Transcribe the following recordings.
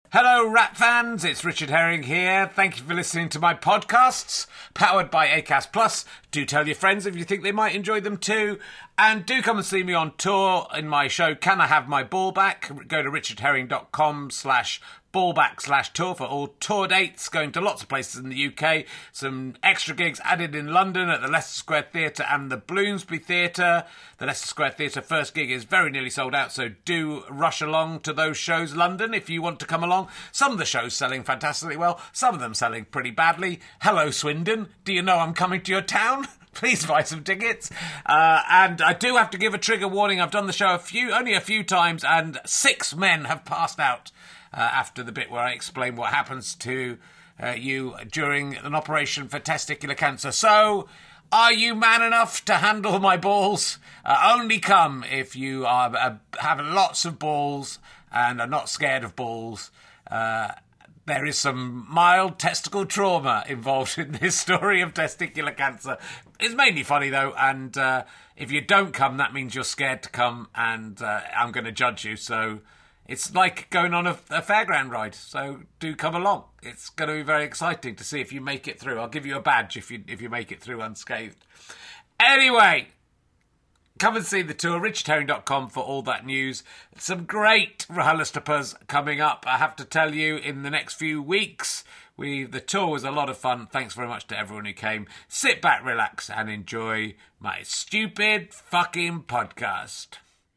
Hello, Rat fans. It's Richard Herring here. Thank you for listening to my podcasts, powered by Acast Plus. Do tell your friends if you think they might enjoy them too. And do come and see me on tour in my show, Can I Have My Ball Back? Go to richardherring.com/ballback/tour for all tour dates, going to lots of places in the UK. Some extra gigs added in London at the Leicester Square Theatre and the Bloomsbury Theatre. The Leicester Square Theatre first gig is very nearly sold out, so do rush along to those shows, London, if you want to come along. Some of the shows selling fantastically well, some of them selling pretty badly. Hello, Swindon. Do you know I'm coming to your town? Please buy some tickets. And I do have to give a trigger warning. I've done the show only a few times, and 6 men have passed out after the bit where I explain what happens to you during an operation for testicular cancer. So, are you man enough to handle my balls? Only come if you have lots of balls and are not scared of balls. There is some mild testicle trauma involved in this story of testicular cancer. It's mainly funny, though, and if you don't come, that means you're scared to come, and I'm going to judge you. So it's like going on a fairground ride, so do come along. It's going to be very exciting to see if you make it through. I'll give you a badge if you make it through unscathed. Anyway, come and see the tour, richardherring.com for all that news. Some great RHLSTPs coming up, I have to tell you, in the next few weeks. The tour was a lot of fun. Thanks very much to everyone who came. Sit back, relax, and enjoy my stupid fucking podcast.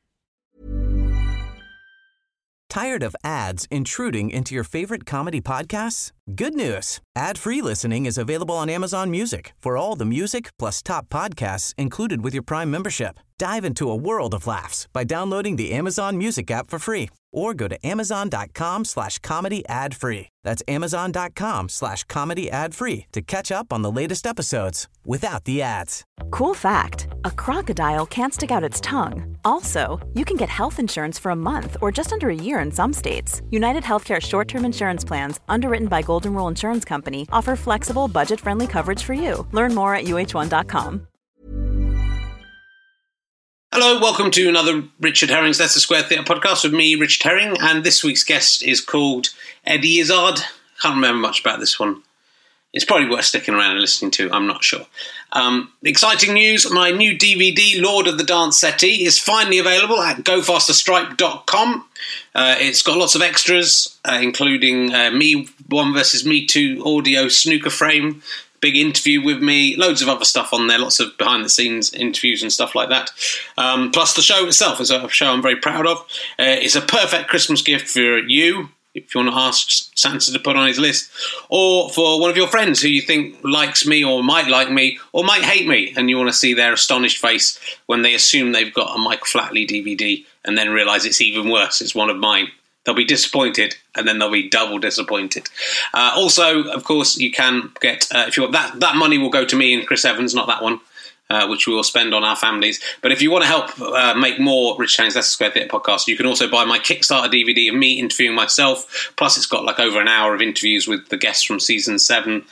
Tired of ads intruding into your favorite comedy podcasts? Good news. Ad-free listening is available on Amazon Music for all the music plus top podcasts included with your Prime membership. Dive into a world of laughs by downloading the Amazon Music app for free or go to amazon.com/comedy ad-free. That's amazon.com/comedy ad-free to catch up on the latest episodes without the ads. Cool fact, a crocodile can't stick out its tongue. Also, you can get health insurance for a month or just under a year in some states. United Healthcare short-term insurance plans, underwritten by Golden Rule Insurance Company, offer flexible, budget-friendly coverage for you. Learn more at uh1.com. Hello, welcome to another Richard Herring's Leicester Square Theatre podcast with me, Richard Herring, and this week's guest is called Eddie Izzard. Can't remember much about this one. It's probably worth sticking around and listening to, I'm not sure. Exciting news, my new DVD, Lord of the Dance Settee, is finally available at gofasterstripe.com. It's got lots of extras, including me, One vs. Me 2 audio snooker frame, big interview with me, loads of other stuff on there, lots of behind-the-scenes interviews and stuff like that. Plus the show itself is a show I'm very proud of. It's a perfect Christmas gift for you, if you want to ask Santa to put on his list, or for one of your friends who you think likes me or might like me or might hate me, and you want to see their astonished face when they assume they've got a Mike Flatley DVD and then realise it's even worse, it's one of mine. They'll be disappointed, and then they'll be double disappointed. Also, of course, you can get, if you want that money will go to me and Chris Evans, not that one, which we will spend on our families. But if you want to help make more Richard Herring's Leicester Square Theatre podcast, you can also buy my Kickstarter DVD of me interviewing myself. Plus, it's got like over an hour of interviews with the guests from Series 7,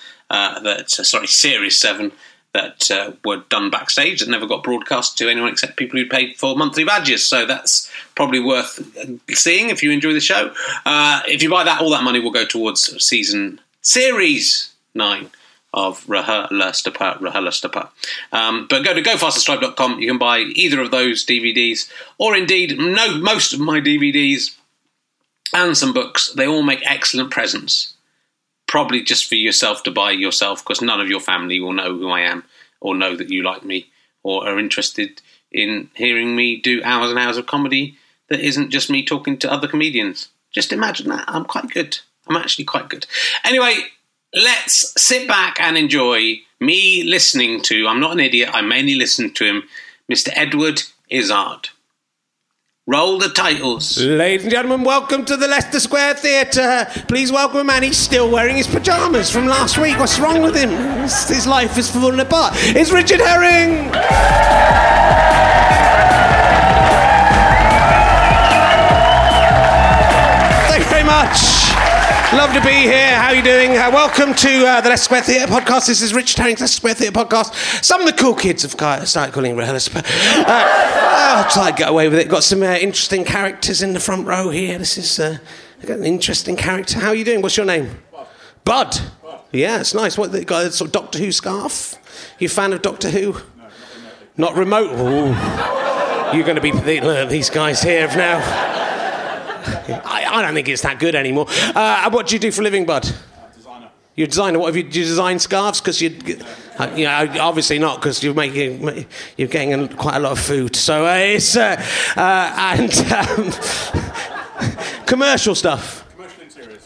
that were done backstage that never got broadcast to anyone except people who paid for monthly badges. So that's probably worth seeing if you enjoy the show. If you buy that, all that money will go towards Series 9 of RHLSTP. But go to gofasterstripe.com. You can buy either of those DVDs, or indeed most of my DVDs and some books. They all make excellent presents. Probably just for yourself to buy yourself, because none of your family will know who I am or know that you like me or are interested in hearing me do hours and hours of comedy that isn't just me talking to other comedians. Just imagine that. I'm quite good. I'm actually quite good. Anyway, let's sit back and enjoy me listening to, I'm not an idiot, I mainly listen to him, Mr. Edward Izzard. Roll the titles. Ladies and gentlemen, welcome to the Leicester Square Theatre. Please welcome a man. He's still wearing his pyjamas from last week. What's wrong with him? His life is falling apart. It's Richard Herring! Thank you very much. Love to be here. How are you doing? Welcome to the Leicester Square Theatre podcast. This is Richard Herring's Leicester Square Theatre podcast. Some of the cool kids have started calling it RHLSTP. I'll try to get away with it. Got some interesting characters in the front row here. This is got an interesting character. How are you doing? What's your name? Bud. Yeah, it's nice. What, they got a sort of Doctor Who scarf? You a fan of Doctor Who? No, not remote. Ooh. You're going to be these guys here now. I don't think it's that good anymore. What do you do for a living, Bud? Designer. You're a designer. What have you? Do you design scarves? Because obviously not, because you're getting quite a lot of food. So it's commercial stuff. Commercial interiors.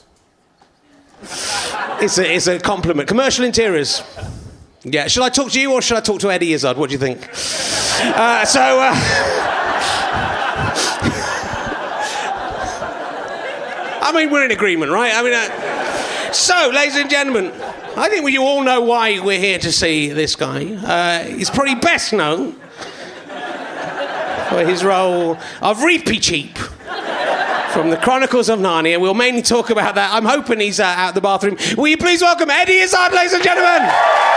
It's a compliment. Commercial interiors. Yeah. Should I talk to you or should I talk to Eddie Izzard? What do you think? I mean, we're in agreement, right? I mean, so, ladies and gentlemen, I think you all know why we're here to see this guy. He's probably best known for his role of Reapy Cheap from the Chronicles of Narnia. We'll mainly talk about that. I'm hoping he's out the bathroom. Will you please welcome Eddie Izzard, ladies and gentlemen?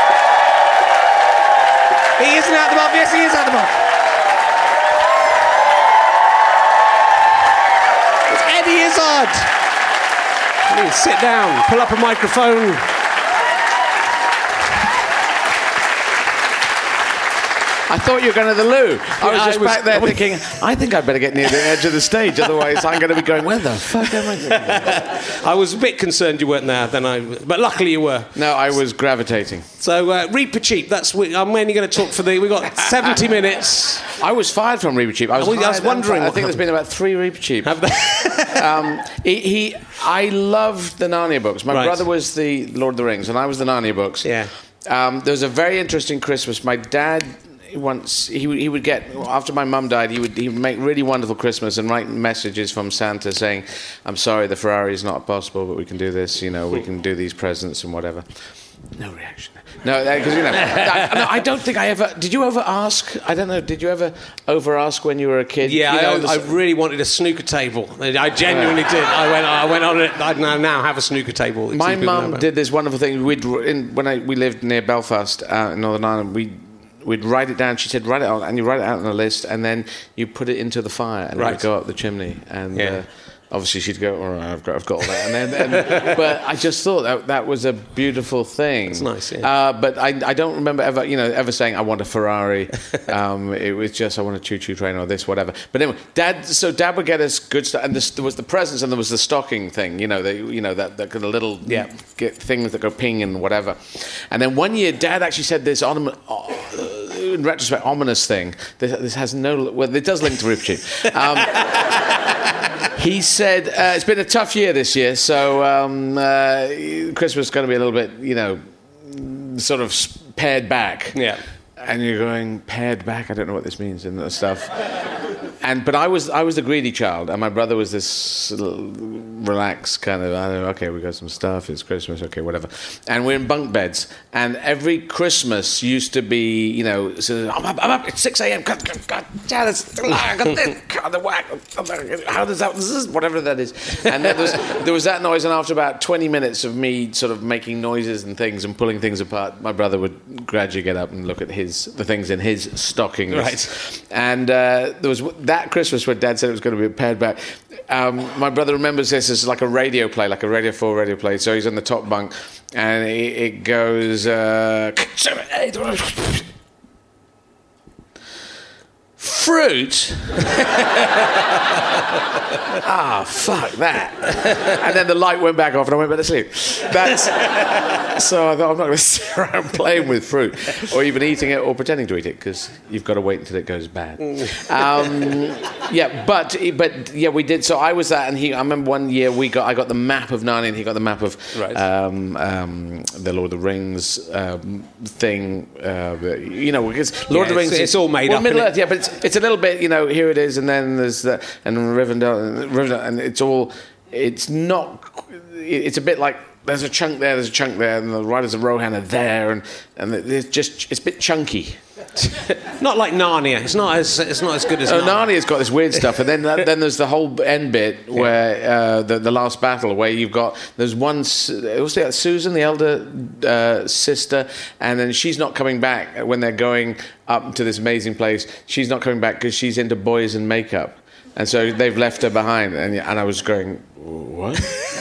He isn't out the bathroom. Yes, he is out the bathroom. It's Eddie Izzard. Please sit down, pull up a microphone. I thought you were going to the loo. I was just back there thinking, I think I'd better get near the edge of the stage, otherwise I'm going to be going, where the fuck am I going? I was a bit concerned you weren't there, but luckily you were. No, I was gravitating. So, Reaper Cheap, I'm mainly going to talk we've got 70 minutes. I was fired from Reaper Cheap. I was wondering. I think there's been about 3 Reaper Cheap. I loved the Narnia books. My brother was the Lord of the Rings, and I was the Narnia books. Yeah. There was a very interesting Christmas. My dad... Once he would get, after my mum died, he would make really wonderful Christmas and write messages from Santa saying, "I'm sorry, the Ferrari is not possible, but we can do this. We can do these presents and whatever." No reaction. No, because I don't think I ever. Did you ever ask? I don't know. Did you ever over ask when you were a kid? Yeah, I really wanted a snooker table. I genuinely did. I went on it. I now have a snooker table. My mum did this wonderful thing. We lived near Belfast in Northern Ireland. We'd write it down. She said, write it out, and you write it out on a list, and then you put it into the fire, and it would go up the chimney. And obviously she'd go, all right, I've got all that. But I just thought that was a beautiful thing. It's nice, yeah. But I don't remember ever saying, I want a Ferrari. It was just, I want a choo-choo train or this, whatever. But anyway, Dad would get us good stuff, and there was the presents, and there was the stocking thing, that kind of little things that go ping and whatever. And then one year, Dad actually said this in retrospect, ominous thing. This has no... Well, it does link to Rip Cheap. He said, it's been a tough year this year, so Christmas is going to be a little bit, sort of pared back. Yeah. And you're going, pared back? I don't know what this means and stuff. But I was the greedy child, and my brother was this relaxed kind of, I don't know, okay, we got some stuff, it's Christmas, okay, whatever. And we're in bunk beds, and every Christmas used to be, so I'm up, it's 6 a.m, God, I got this, God, the whack, how does that, whatever that is. And then there was that noise, and after about 20 minutes of me sort of making noises and things and pulling things apart, my brother would gradually get up and look at the things in his stockings. Right. And there was that Christmas where Dad said it was going to be pared back. My brother remembers this as like a radio play, like a Radio 4 radio play. So he's on the top bunk, and it goes... Fruit? Fuck that. And then the light went back off and I went back to sleep. So I thought, I'm not going to sit around playing with fruit or even eating it or pretending to eat it, because you've got to wait until it goes bad. But we did. So I was that, and I remember one year I got the map of Narnia, and he got the map of the Lord of the Rings thing. Because Lord of the Rings, it's all made up. Middle Earth, yeah, but it's a little bit, here it is, and then there's that, and Rivendell, and it's all. It's not. It's a bit like there's a chunk there, and the Riders of Rohan are there, and it's a bit chunky. Not like Narnia. It's not as good as Narnia. Narnia's got this weird stuff, and then there's the whole end bit where the last battle, where there's one. What's that? Susan, the elder sister, and then she's not coming back when they're going up to this amazing place. She's not coming back because she's into boys and makeup. And so they've left her behind, and I was going, what?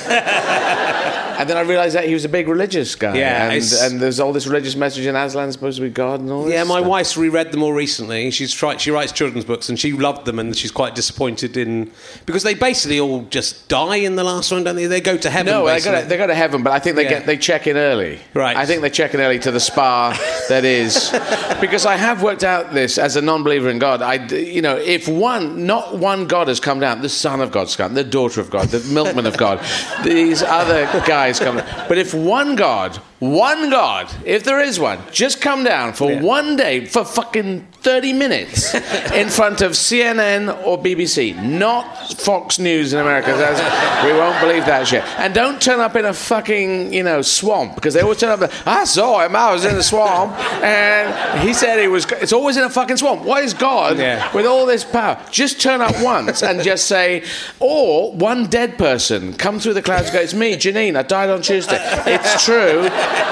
And then I realised that he was a big religious guy. Yeah, and there's all this religious message in Aslan's supposed to be God and all this. Yeah, my stuff. wife's reread them all recently. She writes children's books, and she loved them, and she's quite disappointed because they basically all just die in the last one, don't they? They go to heaven. No, they go to heaven, but I think they check in early. Right. I think they check in early to the spa that is, because I have worked out this as a non-believer in God. If not one God has come down, the Son of God's come, the daughter of God, the milkman of God, these other guys come down. But if one God, if there is one, just come down for one day, for fucking 30 minutes in front of CNN or BBC, not Fox News in America. We won't believe that shit. And don't turn up in a fucking, swamp, because they always turn up, I saw him, I was in the swamp, and he said it's always in a fucking swamp. What is God with all this power? Just turn up once and just say, or one dead person come through the clouds and go, it's me, Janine, I died on Tuesday. It's true.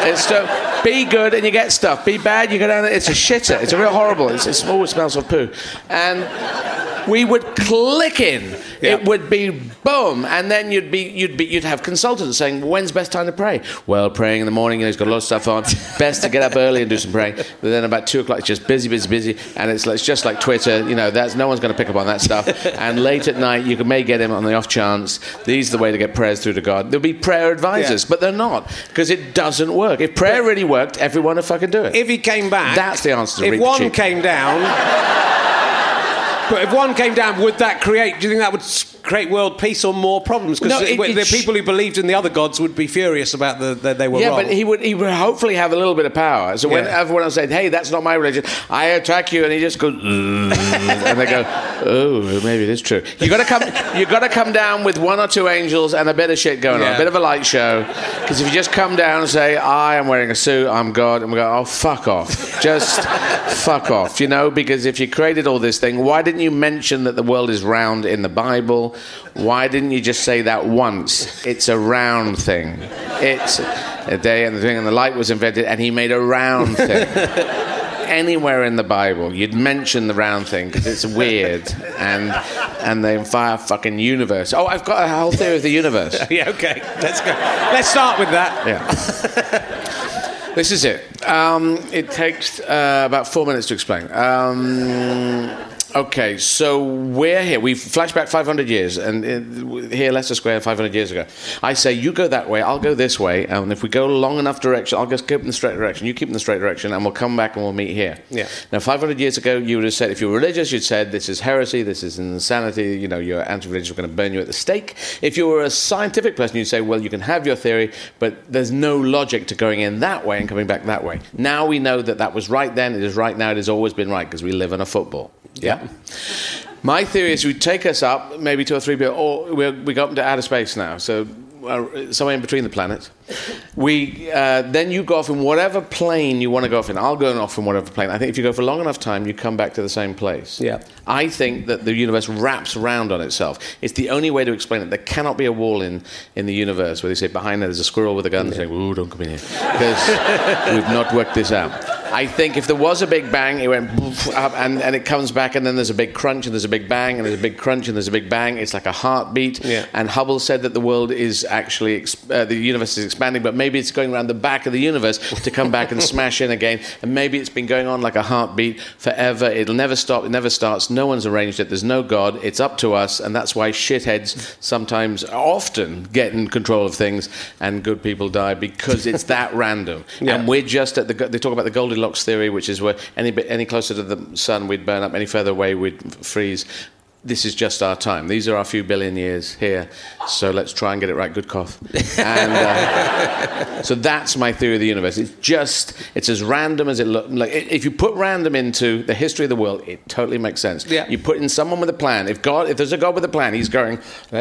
Be good and you get stuff. Be bad, you go down there. It's a shitter. It's a real horrible. It smells of poo. And we would click in. It would be boom, and then you'd have consultants saying, when's best time to pray? Well, praying in the morning, he's got a lot of stuff on. Best to get up early and do some praying. But then about 2 o'clock, it's just busy, and it's just like Twitter. No one's going to pick up on that stuff. And late at night, you may get him on the off chance. These are the way to get prayers through to God. There'll be prayer advisors, but they're not, because it doesn't work. If prayer really worked, everyone would fucking do it. If he came back, that's the answer to if one came down. But if one came down, would that create... Do you think that would create world peace or more problems? Because the people who believed in the other gods would be furious about that they were wrong. Yeah, but he would hopefully have a little bit of power. So when everyone else said, hey, that's not my religion, I attack you, and he just goes... and they go, oh, maybe it is true. You've got to come down with 1 or 2 angels and a bit of shit going on, a bit of a light show. Because if you just come down and say, I am wearing a suit, I'm God, and we go, oh, fuck off. Just fuck off, because if you created all this thing, why didn't you mention that the world is round in the Bible? Why didn't you just say that once? It's a round thing. It's a day and the thing, and the light was invented, and he made a round thing. Anywhere in the Bible, you'd mention the round thing because it's weird, and the entire fucking universe. Oh, I've got a whole theory of the universe. Yeah, okay, let's go. Let's start with that. Yeah. This is it. It takes about 4 minutes to explain. Okay, so we're here. We've flashed back 500 years, and here, Leicester Square, 500 years ago. I say, you go that way, I'll go this way, and if we go long enough direction, I'll just keep in the straight direction, you keep in the straight direction, and we'll come back and we'll meet here. Yeah. Now, 500 years ago, you would have said, if you were religious, you'd said, this is heresy, this is insanity, you're anti-religious, we're going to burn you at the stake. If you were a scientific person, you'd say, well, you can have your theory, but there's no logic to going in that way and coming back that way. Now we know that was right then, it is right now, it has always been right, because we live in a football. Yeah. My theory is we take us up, maybe 2 or 3 billion, or we go up into outer space now, so somewhere in between the planets. Then you go off in whatever plane you want to go off in. I'll go off in whatever plane. I think if you go for a long enough time, you come back to the same place. Yeah. I think that the universe wraps around on itself. It's the only way to explain it. There cannot be a wall in the universe where they say behind there's a squirrel with a gun saying, "Ooh, don't come in here," because we've not worked this out. I think if there was a big bang, it went up and it comes back, and then there's a big crunch, and there's a big bang, and there's a big crunch, and there's a big bang. It's like a heartbeat. Yeah. And Hubble said that the world is actually, the universe is expanding, but maybe it's going around the back of the universe to come back and smash in again. And maybe it's been going on like a heartbeat forever. It'll never stop. It never starts. No one's arranged it. There's no God. It's up to us. And that's why shitheads often get in control of things and good people die, because it's that random. Yeah. And we're just at they talk about the Goldilocks theory, which is where any closer to the sun, we'd burn up. Any further away, we'd freeze. This is just our time. These are our few billion years here, so let's try and get it right. Good cough. And so that's my theory of the universe. It's as random as it looks. Like, if you put random into the history of the world, it totally makes sense. Yeah. You put in someone with a plan. If there's a God with a plan, he's going,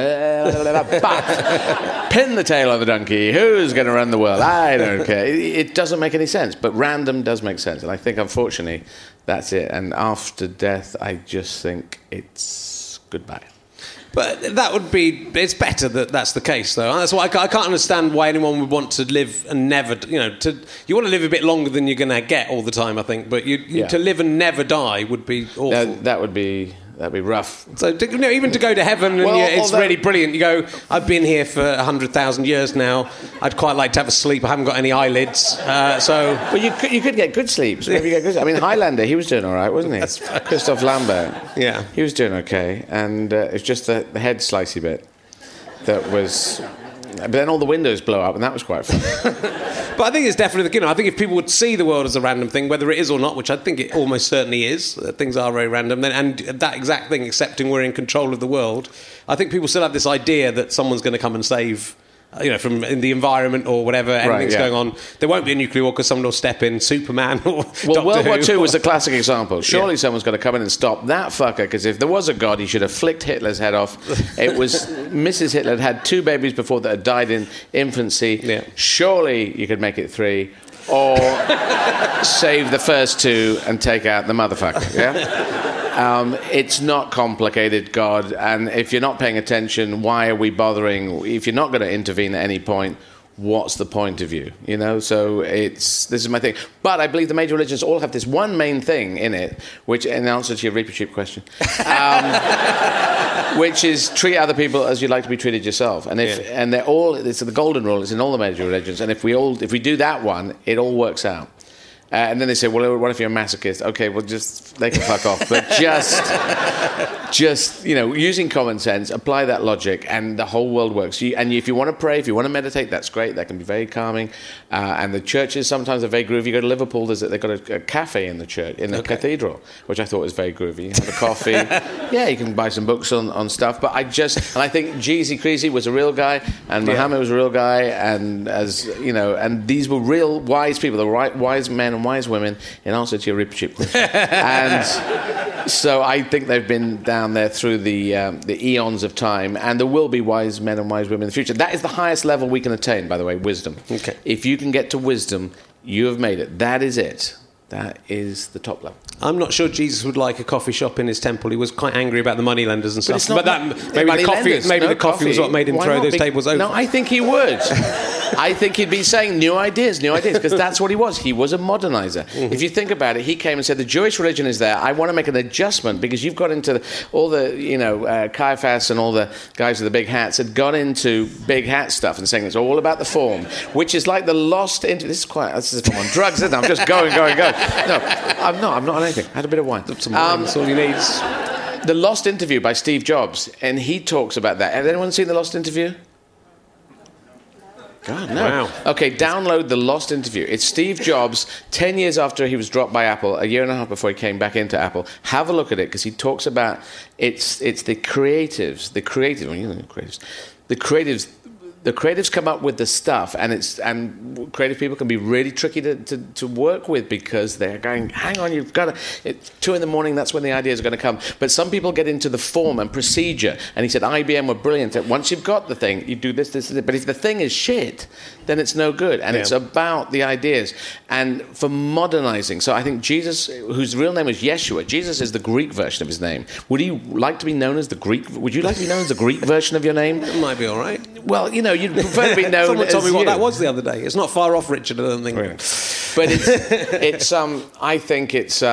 pin the tail of the donkey. Who's going to run the world? I don't care. It doesn't make any sense, but random does make sense. And I think, unfortunately, that's it. And after death, I just think it's goodbye. But it's better that that's the case, though. That's why I can't understand why anyone would want to live and never, you want to live a bit longer than you're going to get all the time, I think, but to live and never die would be awful. That would be That'd be rough. So even to go to heaven, and it's really brilliant. You go, I've been here for 100,000 years now. I'd quite like to have a sleep. I haven't got any eyelids. Well, you could get good sleeps. Maybe you get good. I mean, Highlander, he was doing all right, wasn't he? Christoph Lambert. Yeah. He was doing okay. And it's just the head slicey bit that was... But then all the windows blow up, and that was quite fun. But I think it's definitely, I think if people would see the world as a random thing, whether it is or not, which I think it almost certainly is, things are very random, and that exact thing, accepting we're in control of the world, I think people still have this idea that someone's going to come and save... from in the environment or whatever, anything's going on. There won't be a nuclear war because someone will step in, Superman or Doctor World War Who. II was the classic example. Surely someone's got to come in and stop that fucker, because if there was a god, he should have flicked Hitler's head off. It was Mrs. Hitler had 2 babies before that had died in infancy. Yeah. Surely you could make it 3. Or save the first 2 and take out the motherfucker, yeah? It's not complicated, God, and if you're not paying attention, why are we bothering? If you're not going to intervene at any point, what's the point of you? So this is my thing. But I believe the major religions all have this one main thing in it, which, in answer to your reaper sheep question, which is treat other people as you'd like to be treated yourself. And and they're all, it's the golden rule, it's in all the major religions, and if we do that one, it all works out. And then they say, well, what if you're a masochist? Okay, well, they can fuck off. But just using common sense, apply that logic, and the whole world works. And if you want to pray, if you want to meditate, that's great. That can be very calming. And the churches sometimes are very groovy. You go to Liverpool, they've got a cafe in the church, in the cathedral, which I thought was very groovy. You have a coffee. Yeah, you can buy some books on stuff. But I think Jeezy Creasy was a real guy, and Muhammad was a real guy, and and these were real wise people, the right wise men and wise women, in answer to your reaper sheep question. And so I think they've been down there through the eons of time, and there will be wise men and wise women in the future. That is the highest level we can attain, by the way, wisdom. Okay. If you can get to wisdom, you have made it. That is it. That is the top level. I'm not sure Jesus would like a coffee shop in his temple. He was quite angry about the moneylenders and stuff. But the coffee was what made him throw those tables over. No, I think he would. I think he'd be saying new ideas, because that's what he was. He was a modernizer. Mm-hmm. If you think about it, he came and said, the Jewish religion is there. I want to make an adjustment because you've got into all the, Caiaphas and all the guys with the big hats had got into big hat stuff and saying it's all about the form, which is like the lost... This is if I'm on drugs, isn't it? I'm just going. No, I'm not on anything. I had a bit of wine. Some wine, that's all you need. The Lost Interview by Steve Jobs, and he talks about that. Has anyone seen The Lost Interview? God, no. Wow. Okay, download The Lost Interview. It's Steve Jobs, 10 years after he was dropped by Apple, a year and a half before he came back into Apple. Have a look at it, because he talks about it's the creatives. The creatives come up with the stuff, and creative people can be really tricky to work with because they're going, hang on, you've got to... It's 2 a.m, that's when the ideas are going to come. But some people get into the form and procedure, and he said IBM were brilliant at once you've got the thing, you do this, but if the thing is shit, then it's no good. And it's about the ideas. And for modernizing, so I think Jesus, whose real name was Yeshua, Jesus is the Greek version of his name. Would you like to be known as the Greek version of your name? It might be all right. Well, you'd prefer to be known Someone as told me you. what that was the other day. It's not far off, Richard, I don't think. Really. But I think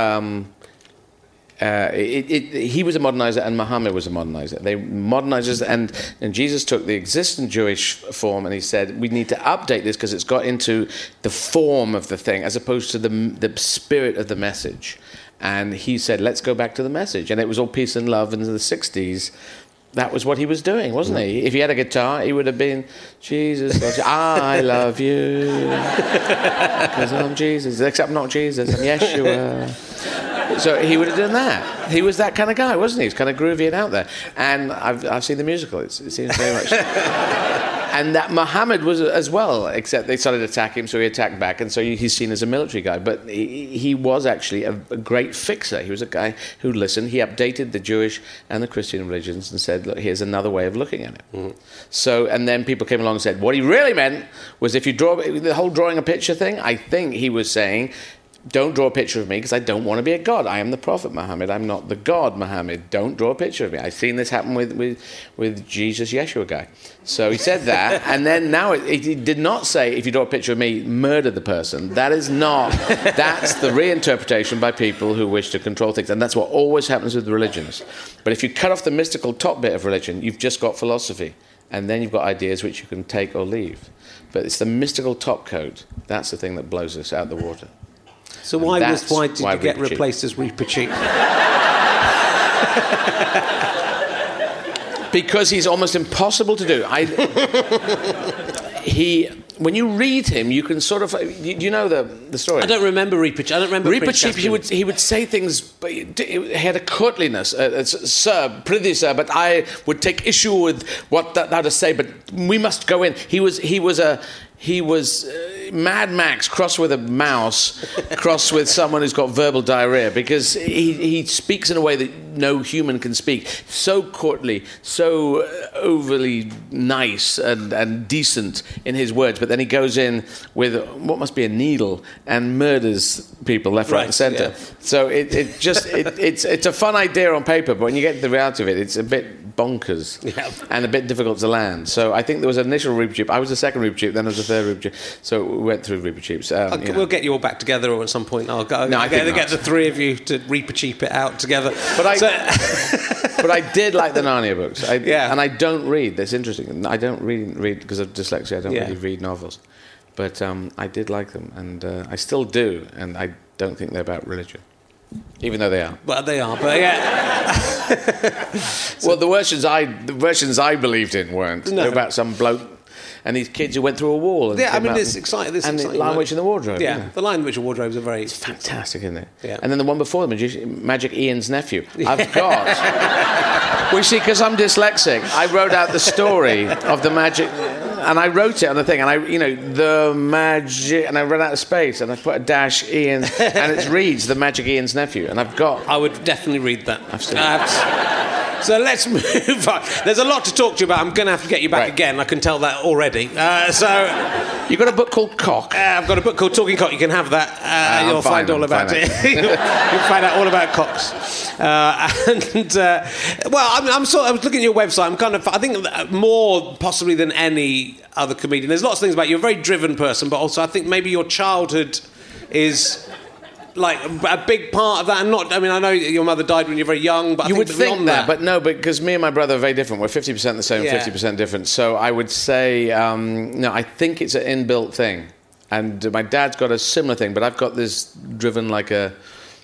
he was a modernizer and Muhammad was a modernizer. They modernizers, and Jesus took the existing Jewish form and he said, we need to update this because it's got into the form of the thing as opposed to the spirit of the message. And he said, let's go back to the message. And it was all peace and love in the 60s. That was what he was doing, wasn't he? If he had a guitar, he would have been, Jesus, I love you, because I'm Jesus, except I'm not Jesus, I'm Yeshua. So he would have done that. He was that kind of guy, wasn't he? He's kind of groovy and out there. And I've seen the musical. It seems very much... And that Muhammad was as well, except they started attacking him, so he attacked back, and so he's seen as a military guy. But he was actually a great fixer. He was a guy who listened. He updated the Jewish and the Christian religions and said, look, here's another way of looking at it. Mm-hmm. So, and then people came along and said, what he really meant was if you draw the whole drawing a picture thing, I think he was saying, don't draw a picture of me because I don't want to be a god. I am the Prophet Muhammad. I'm not the god Muhammad. Don't draw a picture of me. I've seen this happen with Jesus Yeshua guy. So he said that, and then now he did not say, if you draw a picture of me, murder the person. That is not. That's the reinterpretation by people who wish to control things, and that's what always happens with religions. But if you cut off the mystical top bit of religion, you've just got philosophy, and then you've got ideas which you can take or leave. But it's the mystical top coat. That's the thing that blows us out the water. So why did you get replaced as Reepicheep? Because he's almost impossible to do. When you read him, you can sort of. You know the story. I don't remember Reepicheep. I don't remember Reepicheep. He would say things, but he had a courtliness. Sir, prithee, sir, but I would take issue with what thou dost say. But we must go in. He was Mad Max crossed with a mouse, crossed with someone who's got verbal diarrhea, because he speaks in a way that no human can speak. So courtly, so overly nice and decent in his words, but then he goes in with what must be a needle and murders people left, right, and centre. Yeah. So it's a fun idea on paper, but when you get to the reality of it, it's a bit bonkers and a bit difficult to land. So I think there was an initial Reepicheep. I was the second Reepicheep, then there was a third Reepicheep. So we went through Reepicheeps. We'll get you all back together at some point. I'll get the three of you to Reepicheep it out together. But I did like the Narnia books. And I don't read. That's interesting. I don't read because of dyslexia. I don't really read novels. But I did like them, and I still do. And I don't think they're about religion. Even though they are. Well, they are, but yeah. Well, the versions I believed in weren't. No. They're about some bloke and these kids who went through a wall. And this exciting. And the Lion, Witch and the Wardrobe. Yeah, the Lion, Witch and Wardrobe is It's fantastic, isn't it? Yeah. And then the one before them, Magic Ian's Nephew. I've got. Well, see, because I'm dyslexic, I wrote out the story of the magic. And I wrote it on the thing, and the magic, and I ran out of space, and I put a dash Ian, and it reads the Magic Ian's Nephew, and I've got. I would definitely read that. I've seen it. So let's move on. There's a lot to talk to you about. I'm going to have to get you back again. I can tell that already. You've got a book called Cock. I've got a book called Talking Cock. You can have that. You'll find all about it. You'll find out all about cocks. I was looking at your website. I think more possibly than any other comedian. There's lots of things about you. You're a very driven person, but also I think maybe your childhood is like a big part of that. And I know your mother died when you were very young, but you would think that, but no, because me and my brother are very different. We're 50% the same, 50% different. So I would say, no, I think it's an inbuilt thing. And my dad's got a similar thing, but I've got this driven like a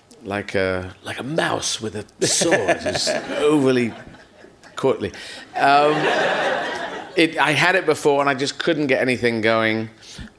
mouse with a sword. It's overly courtly. I had it before, and I just couldn't get anything going.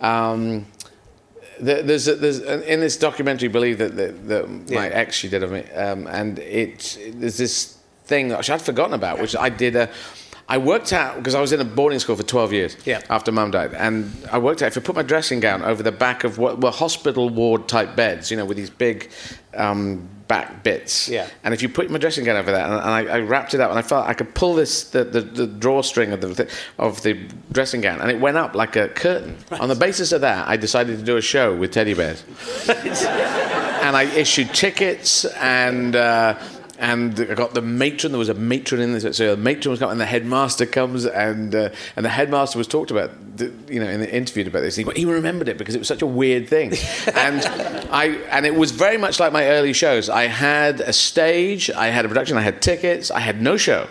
There's in this documentary, believe that my ex, she did of me, and there's this thing which I'd forgotten about, which I did. I worked out, because I was in a boarding school for 12 years after Mum died, and I worked out if I put my dressing gown over the back of what were hospital ward type beds, with these big back bits, and if you put my dressing gown over that, and I wrapped it up, and I felt I could pull the drawstring of the dressing gown, and it went up like a curtain. Right. On the basis of that, I decided to do a show with teddy bears, and I issued tickets and I got the matron. There was a matron in this, so the matron was coming, and the headmaster comes, and the headmaster was talked about, in the interview about this. He remembered it because it was such a weird thing, and it was very much like my early shows. I had a stage, I had a production, I had tickets, I had no show,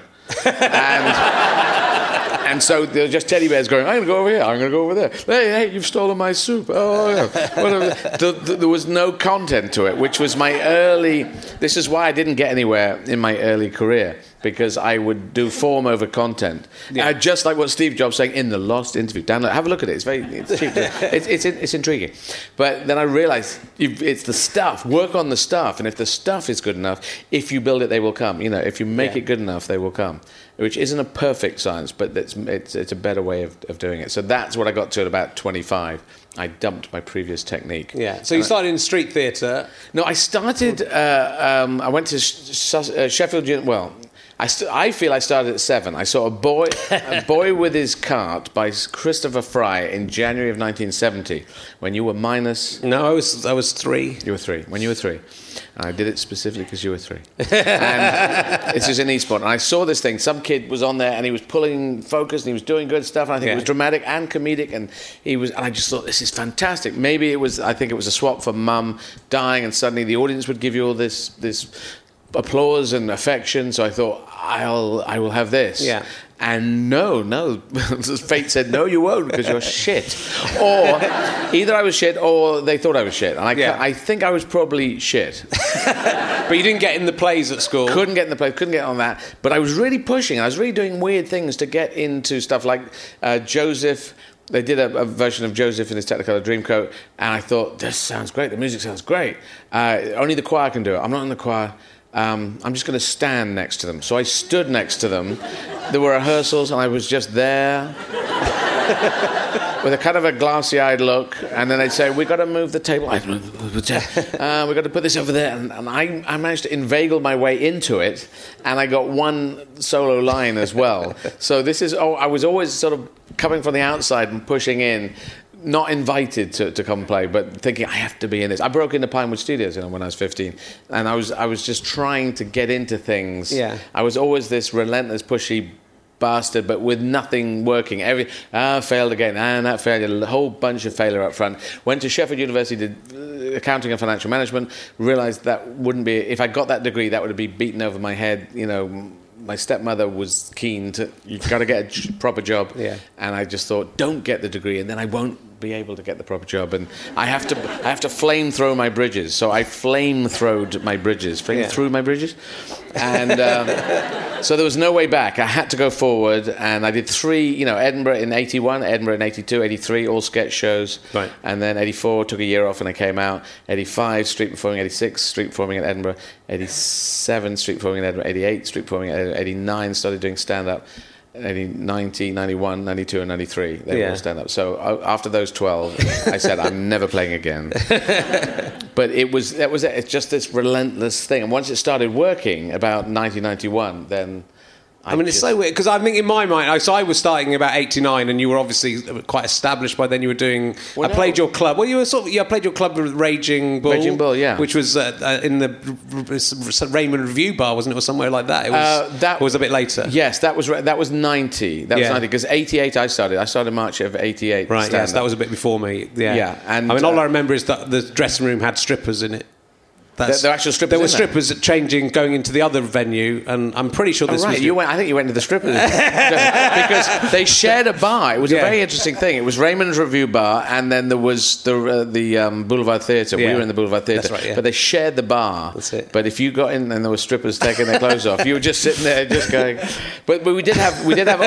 and so there were just teddy bears going, I'm going to go over here, I'm going to go over there. Hey, you've stolen my soup. Oh, yeah. There was no content to it, which was my early... This is why I didn't get anywhere in my early career, because I would do form over content. Just like what Steve Jobs saying in the Lost interview. Download, have a look at it. It's cheap. It's intriguing. But then I realised it's the stuff. Work on the stuff. And if the stuff is good enough, if you build it, they will come. If you make it good enough, they will come. Which isn't a perfect science, but it's a better way of doing it. So that's what I got to at about 25. I dumped my previous technique. Yeah. So you started in street theatre? No, I started... I went to Sheffield... Well, I feel I started at 7. I saw a boy with his cart by Christopher Fry in January of 1970, when you were minus... No, I was 3. You were 3. When you were 3. And I did it specifically because you were 3. And it's just in Eastbourne. And I saw this thing. Some kid was on there and he was pulling focus and he was doing good stuff. And I think it was dramatic and comedic. And I just thought, this is fantastic. Maybe I think it was a swap for Mum dying, and suddenly the audience would give you all this applause and affection. So I thought, I will have this. Yeah. And no, fate said, no, you won't, because you're shit. Or either I was shit or they thought I was shit. And I think I was probably shit. But you didn't get in the plays at school? Couldn't get in the plays, couldn't get on that. But I was really pushing. I was really doing weird things to get into stuff like Joseph. They did a version of Joseph in his Technicolor Dreamcoat, and I thought, this sounds great, the music sounds great. Only the choir can do it. I'm not in the choir. I'm just going to stand next to them. So I stood next to them. There were rehearsals, and I was just there with a kind of a glassy-eyed look. And then they'd say, "We've got to move the table. We've got to put this over there." And I managed to inveigle my way into it, and I got one solo line as well. So I was always sort of coming from the outside and pushing in. Not invited to come play, but thinking I have to be in this. I broke into Pinewood Studios, when I was 15, and I was just trying to get into things. Yeah. I was always this relentless, pushy bastard, but with nothing working. Failed again, and that failure. A whole bunch of failure up front. Went to Sheffield University, did accounting and financial management. Realised that wouldn't be. If I got that degree, that would be beaten over my head. My stepmother was keen to, you've got to get a proper job. Yeah. And I just thought, don't get the degree, and then I won't be able to get the proper job. And I have to flame throw my bridges. So I flame throwed my bridges. Through my bridges. And so there was no way back. I had to go forward, and I did 3, Edinburgh in 81, Edinburgh in 82, 83, all sketch shows. Right. And then 84, took a year off and I came out. 85, street performing. 86, street performing at Edinburgh. 87, street performing at Edinburgh. 88, street performing at Edinburgh. 89, started doing stand-up. 90, 91, 92 and 93, they were all stand-up. So after those 12, I said, I'm never playing again. But it's just this relentless thing. And once it started working, about 1991, then... it's so weird, because I think in my mind, I was starting about 89, and you were obviously quite established by then. You were doing... I played your club. Well, I played your club with Raging Bull. Raging Bull, yeah. Which was in the Raymond Review Bar, wasn't it, or somewhere like that? It was a bit later. Yes, that was 90. That was 90, because 88 I started. I started March of 88. Right, yes, that was a bit before me. Yeah. And all I remember is that the dressing room had strippers in it. There were actual strippers. There were strippers changing, going into the other venue, and I'm pretty sure this was. I think you went to the strippers because they shared a bar. It was a very interesting thing. It was Raymond's Review Bar, and then there was the Boulevard Theatre. Yeah. We were in the Boulevard Theatre, That's right, yeah. But they shared the bar. That's it. But if you got in and there were strippers taking their clothes off, you were just sitting there, just going. But we did have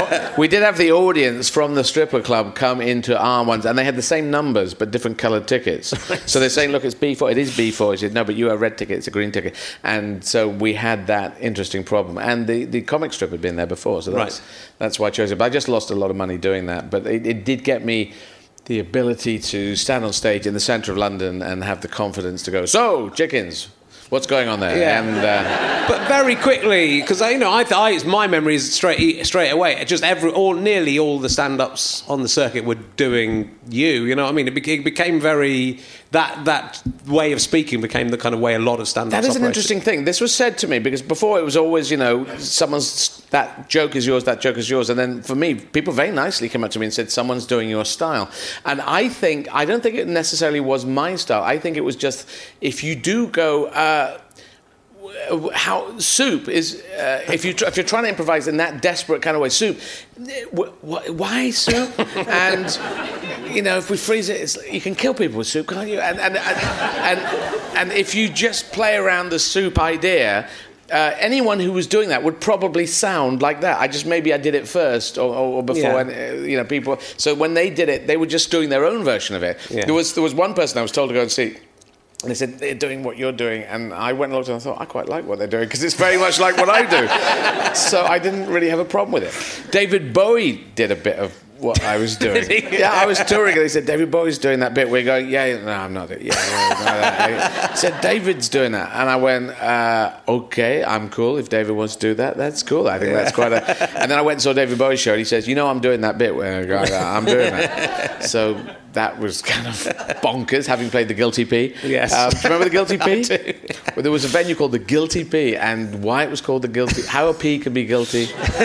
the audience from the stripper club come into our ones, and they had the same numbers but different coloured tickets. So they're saying, "Look, it's B4. It is B4." He said, "No, but you have a red ticket. It's a green ticket." And so we had that interesting problem. And the comic strip had been there before, so that's why I chose it. But I just lost a lot of money doing that. But it did get me the ability to stand on stage in the centre of London and have the confidence to go, "So, chickens, what's going on there?" Yeah. And but very quickly, because my memory is straight away. Just nearly all the stand-ups on the circuit were doing you. You know what I mean? It became very that way of speaking became the kind of way a lot of stand-ups. That is operated. an interesting thing. This was said to me because before it was always someone's that joke is yours, that joke is yours, and then for me, people very nicely came up to me and said someone's doing your style, and I don't think it necessarily was my style. I think it was just if you do go. How Soup is if you're trying to improvise in that desperate kind of way, Soup, why Soup? And if we freeze it, you can kill people with soup, can't you? And if you just play around the soup idea, anyone who was doing that would probably sound like that. Maybe I did it first or before, and people. So when they did it, they were just doing their own version of it. Yeah. There was one person I was told to go and see. And they said, they're doing what you're doing. And I went and looked and I thought, I quite like what they're doing because it's very much like what I do. So I didn't really have a problem with it. David Bowie did a bit of what I was doing. Yeah, I was touring, and they said, David Bowie's doing that bit. We're going, no, I'm not. I said, David's doing that. And I went, okay, I'm cool. If David wants to do that, that's cool. I think that's quite a... And then I went and saw David Bowie's show, and he says, I'm doing that bit. Where I go, I'm doing that. So that was kind of bonkers, having played the Guilty P. Yes. Do you remember the Guilty P? I do. Well, there was a venue called the Guilty P, and why it was called the Guilty... How a P could be guilty.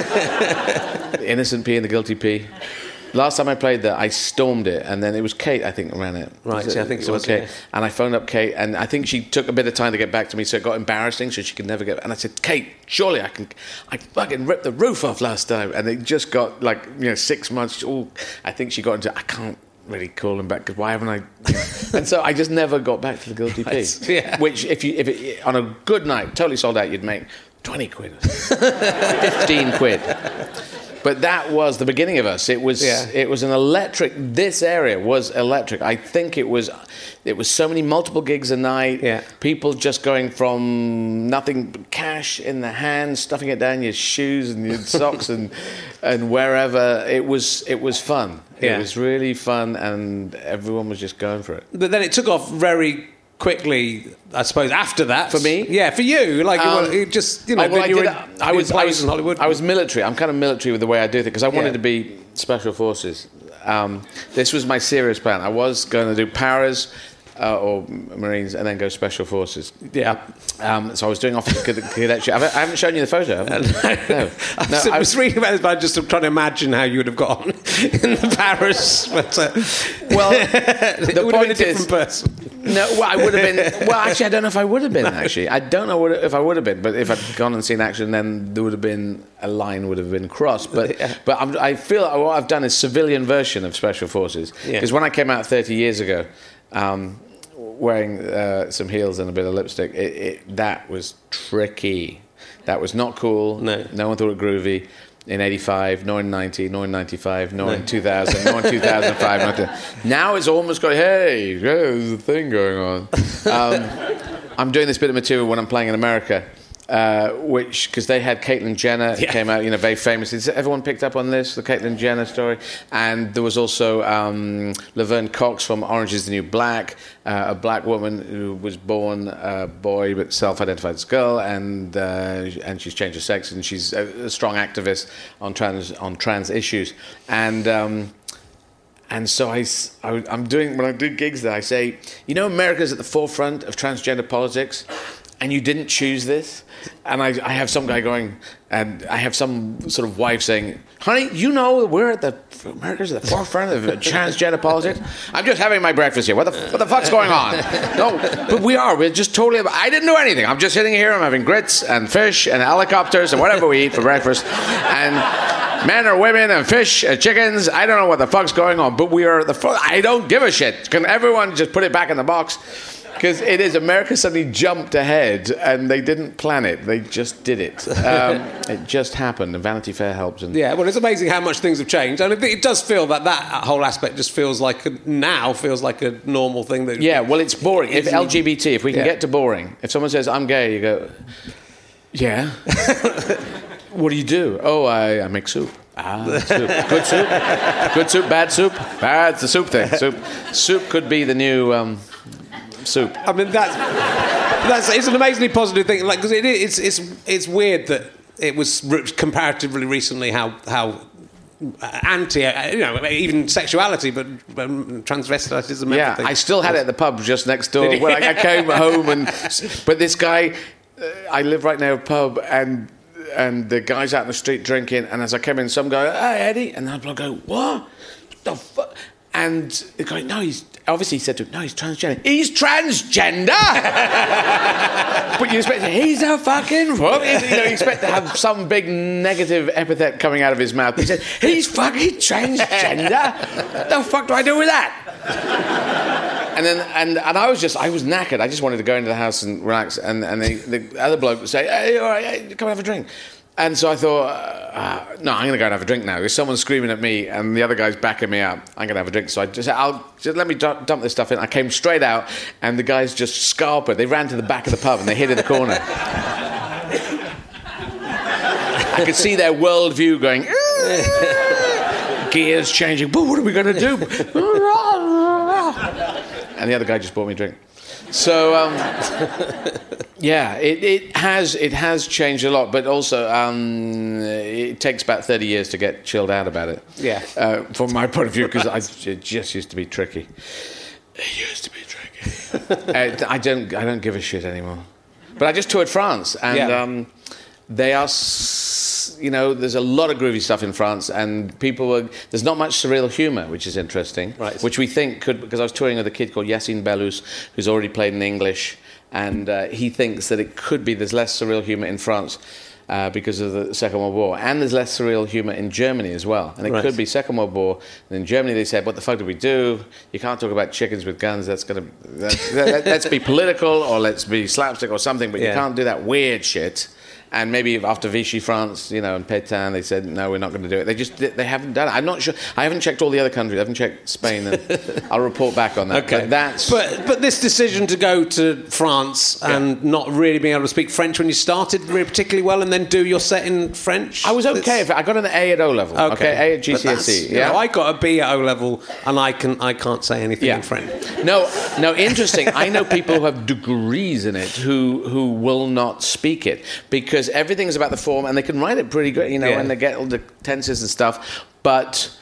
The innocent P and the Guilty P. Last time I played that, I stormed it, and then it was Kate, I think, ran it. Right, I think it was Kate. yeah. And I phoned up Kate, and I think she took a bit of time to get back to me, so it got embarrassing, so she could never get... And I said, Kate, surely I fucking ripped the roof off last time. And it just got, 6 months. I think she got into, I can't really call him back, because why haven't I... And so I just never got back to the Guilty P. Yeah. Which, if it, on a good night, totally sold out, you'd make 20 quid. 15 quid. But that was the beginning of us. It was an electric... This area was electric. I think it was so many multiple gigs a night. Yeah. People just going from nothing but cash in the hand, stuffing it down your shoes and your socks and wherever. It was fun. Yeah. It was really fun, and everyone was just going for it. But then it took off very quickly, I suppose, after that. For me? Yeah, for you. It just, I was in Hollywood. I was military. I'm kind of military with the way I do things, because I wanted to be Special Forces. This was my serious plan. I was going to do Paras or Marines and then go Special Forces. Yeah. So I was doing officer cadetship. I haven't shown you the photo. No. I was reading about this, but I'm just trying to imagine how you would have got on in the Paris. But, well, it would have been a different person. No, well, I would have been... Well, actually, I don't know if I would have been, actually. I don't know if I would have been, but if I'd gone and seen action, then there would have been... A line would have been crossed. But I feel like what I've done is civilian version of Special Forces. Because when I came out 30 years ago... wearing some heels and a bit of lipstick, that was tricky. That was not cool. No one thought it groovy. In 85, no in 90, no in 95, no in 2000, no in 2005. Now it's almost got, hey, there's a thing going on. I'm doing this bit of material when I'm playing in America. Because they had Caitlyn Jenner, who came out, very famous. Has everyone picked up on this, the Caitlyn Jenner story? And there was also Laverne Cox from Orange is the New Black, a black woman who was born a boy but self-identified as a girl, and she's changed her sex, and she's a strong activist on trans issues. And so I'm doing, when I do gigs there, I say, America's at the forefront of transgender politics, and you didn't choose this. And I have some guy going, and I have some sort of wife saying, honey, America's at the forefront of transgender politics? I'm just having my breakfast here. What the fuck's going on? No, but we're just totally... I didn't do anything. I'm just sitting here, I'm having grits and fish and helicopters and whatever we eat for breakfast. And men or women and fish and chickens, I don't know what the fuck's going on, but we are at the front. I don't give a shit. Can everyone just put it back in the box? Because it is, America suddenly jumped ahead, and they didn't plan it. They just did it. It just happened, and Vanity Fair helps. Yeah, well, it's amazing how much things have changed. And it does feel that whole aspect just feels like a normal thing. Well, it's boring. If LGBT, if we can get to boring, if someone says, I'm gay, you go, yeah. What do you do? Oh, I make soup. Soup. Good soup? Good soup, bad soup? It's the soup thing. Soup could be the new... soup. I mean, it's an amazingly positive thing. Because it's weird that it was comparatively recently how anti, even sexuality, but transvestitism. Yeah, I still had it at the pub just next door. When I came home, but this guy, I live right near a pub, and the guy's out in the street drinking, and as I came in, some guy, hey Eddie, and I'd go, what the fuck? And the guy, no, obviously he said to him, no, he's transgender. He's transgender? But you expect, he's a fucking fuck. You expect to have some big negative epithet coming out of his mouth. He said, he's fucking transgender? What the fuck do I do with that? And I was knackered. I just wanted to go into the house and relax. And the other bloke would say, hey, all right, come and have a drink. And so I thought, no, I'm going to go and have a drink now. There's someone screaming at me, and the other guy's backing me up. I'm going to have a drink. So I just said, let me dump this stuff in. I came straight out, and the guys just scarpered. They ran to the back of the pub, and they hid in the corner. I could see their worldview going, gears changing. But what are we going to do? And the other guy just bought me a drink. So, yeah, it has changed a lot, but also it takes about 30 years to get chilled out about it. Yeah. From my point of view, because it just used to be tricky. It used to be tricky. I don't give a shit anymore. But I just toured France, and they are, there's a lot of groovy stuff in France, and there's not much surreal humour, which is interesting, right. Which we think could, because I was touring with a kid called Yassine Bellous, who's already played in English, and he thinks that it could be there's less surreal humour in France because of the Second World War, and there's less surreal humour in Germany as well, and it could be Second World War, and in Germany they said, what the fuck did we do? You can't talk about chickens with guns, let's be political, or let's be slapstick or something, but you can't do that weird shit. And maybe after Vichy France, and Pétain, they said, no, we're not going to do it. They haven't done it. I'm not sure. I haven't checked all the other countries. I haven't checked Spain. And I'll report back on that. Okay. But this decision to go to France and not really being able to speak French when you started really particularly well, and then do your set in French? I was okay. I got an A at O level. Okay, A at GCSE. I got a B at O level, and I can't say anything in French. No, interesting. I know people who have degrees in it who will not speak it because everything's about the form, and they can write it pretty good, and they get all the tenses and stuff. But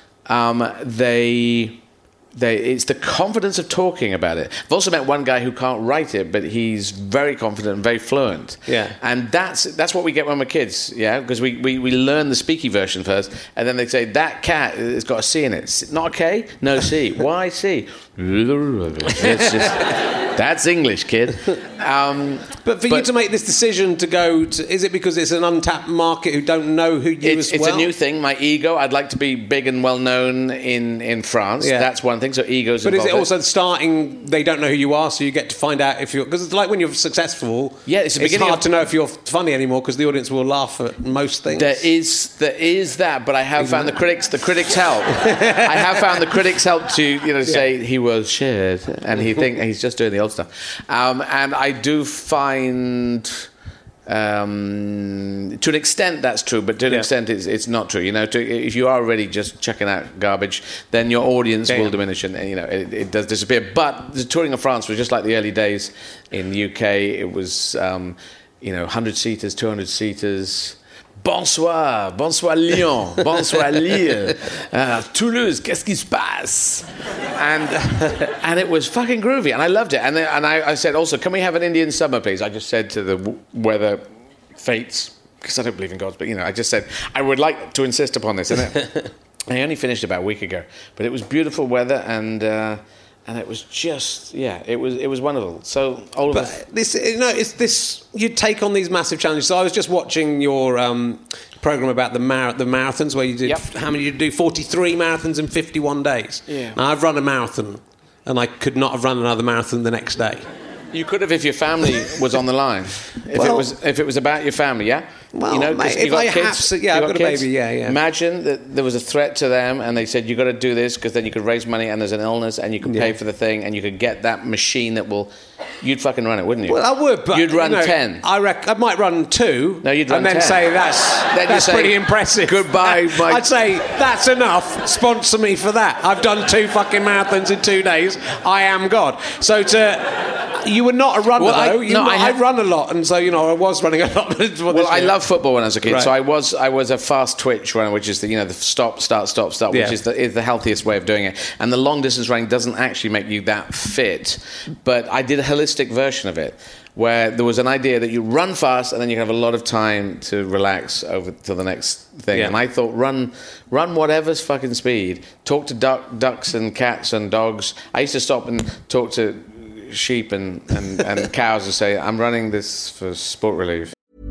it's the confidence of talking about it. I've also met one guy who can't write it, but he's very confident and very fluent. Yeah. And that's what we get when we're kids, because we learn the speaky version first, and then they say, that cat has got a C in it. It's not a K? No, C. Why C? It's just... That's English, kid. But for you to make this decision to go to... Is it because it's an untapped market who don't know who you as well? It's a new thing. My ego, I'd like to be big and well-known in France. Yeah. That's one thing, so ego's But involved. Is it also starting... They don't know who you are, so you get to find out if you're... Because it's like when you're successful, it's hard to know if you're funny anymore because the audience will laugh at most things. There is that, but I have found the critics help. I have found the critics help to say he was shit, and he's just doing the old stuff. And I do find to an extent that's true, but to an extent it's not true. If you are already just checking out garbage, then your audience will diminish, and it does disappear. But the touring of France was just like the early days in the UK. It was 100 seaters, 200 seaters. Bonsoir Lyon, bonsoir Lille, Toulouse, qu'est-ce qui se passe? And it was fucking groovy, and I loved it. And I said also, can we have an Indian summer, please? I just said to the weather fates, because I don't believe in gods, but I just said I would like to insist upon this. And I only finished about a week ago, but it was beautiful weather, and it was just it was wonderful. So you take on these massive challenges. So I was just watching your program about the marathons where you did how many did you do? 43 marathons in 51 days. Yeah. Now I've run a marathon, and I could not have run another marathon the next day. You could have if your family was on the line. If it was about your family, yeah. Well, if I have to, I've got a baby, yeah. Imagine that there was a threat to them, and they said you got to do this because then you could raise money, and there's an illness, and you can pay for the thing, and you could get that machine that will. You'd fucking run it, wouldn't you? Well, I would, but you'd run 10. I might run 2. No, you'd run 10. And then say that's pretty impressive. Goodbye, Mike. I'd say that's enough. Sponsor me for that. I've done 2 fucking marathons in 2 days. I am God. So you were not a runner, though. I run a lot, and so I was running a lot. I loved football when I was a kid, so I was a fast twitch runner, which is the stop, start, stop, start, which is the healthiest way of doing it. And the long distance running doesn't actually make you that fit, but I did a holistic version of it, where there was an idea that you run fast and then you have a lot of time to relax over to the next thing. And I thought, run whatever's fucking speed. Talk to ducks and cats and dogs. I used to stop and talk to sheep and cows and say, I'm running this for sport relief.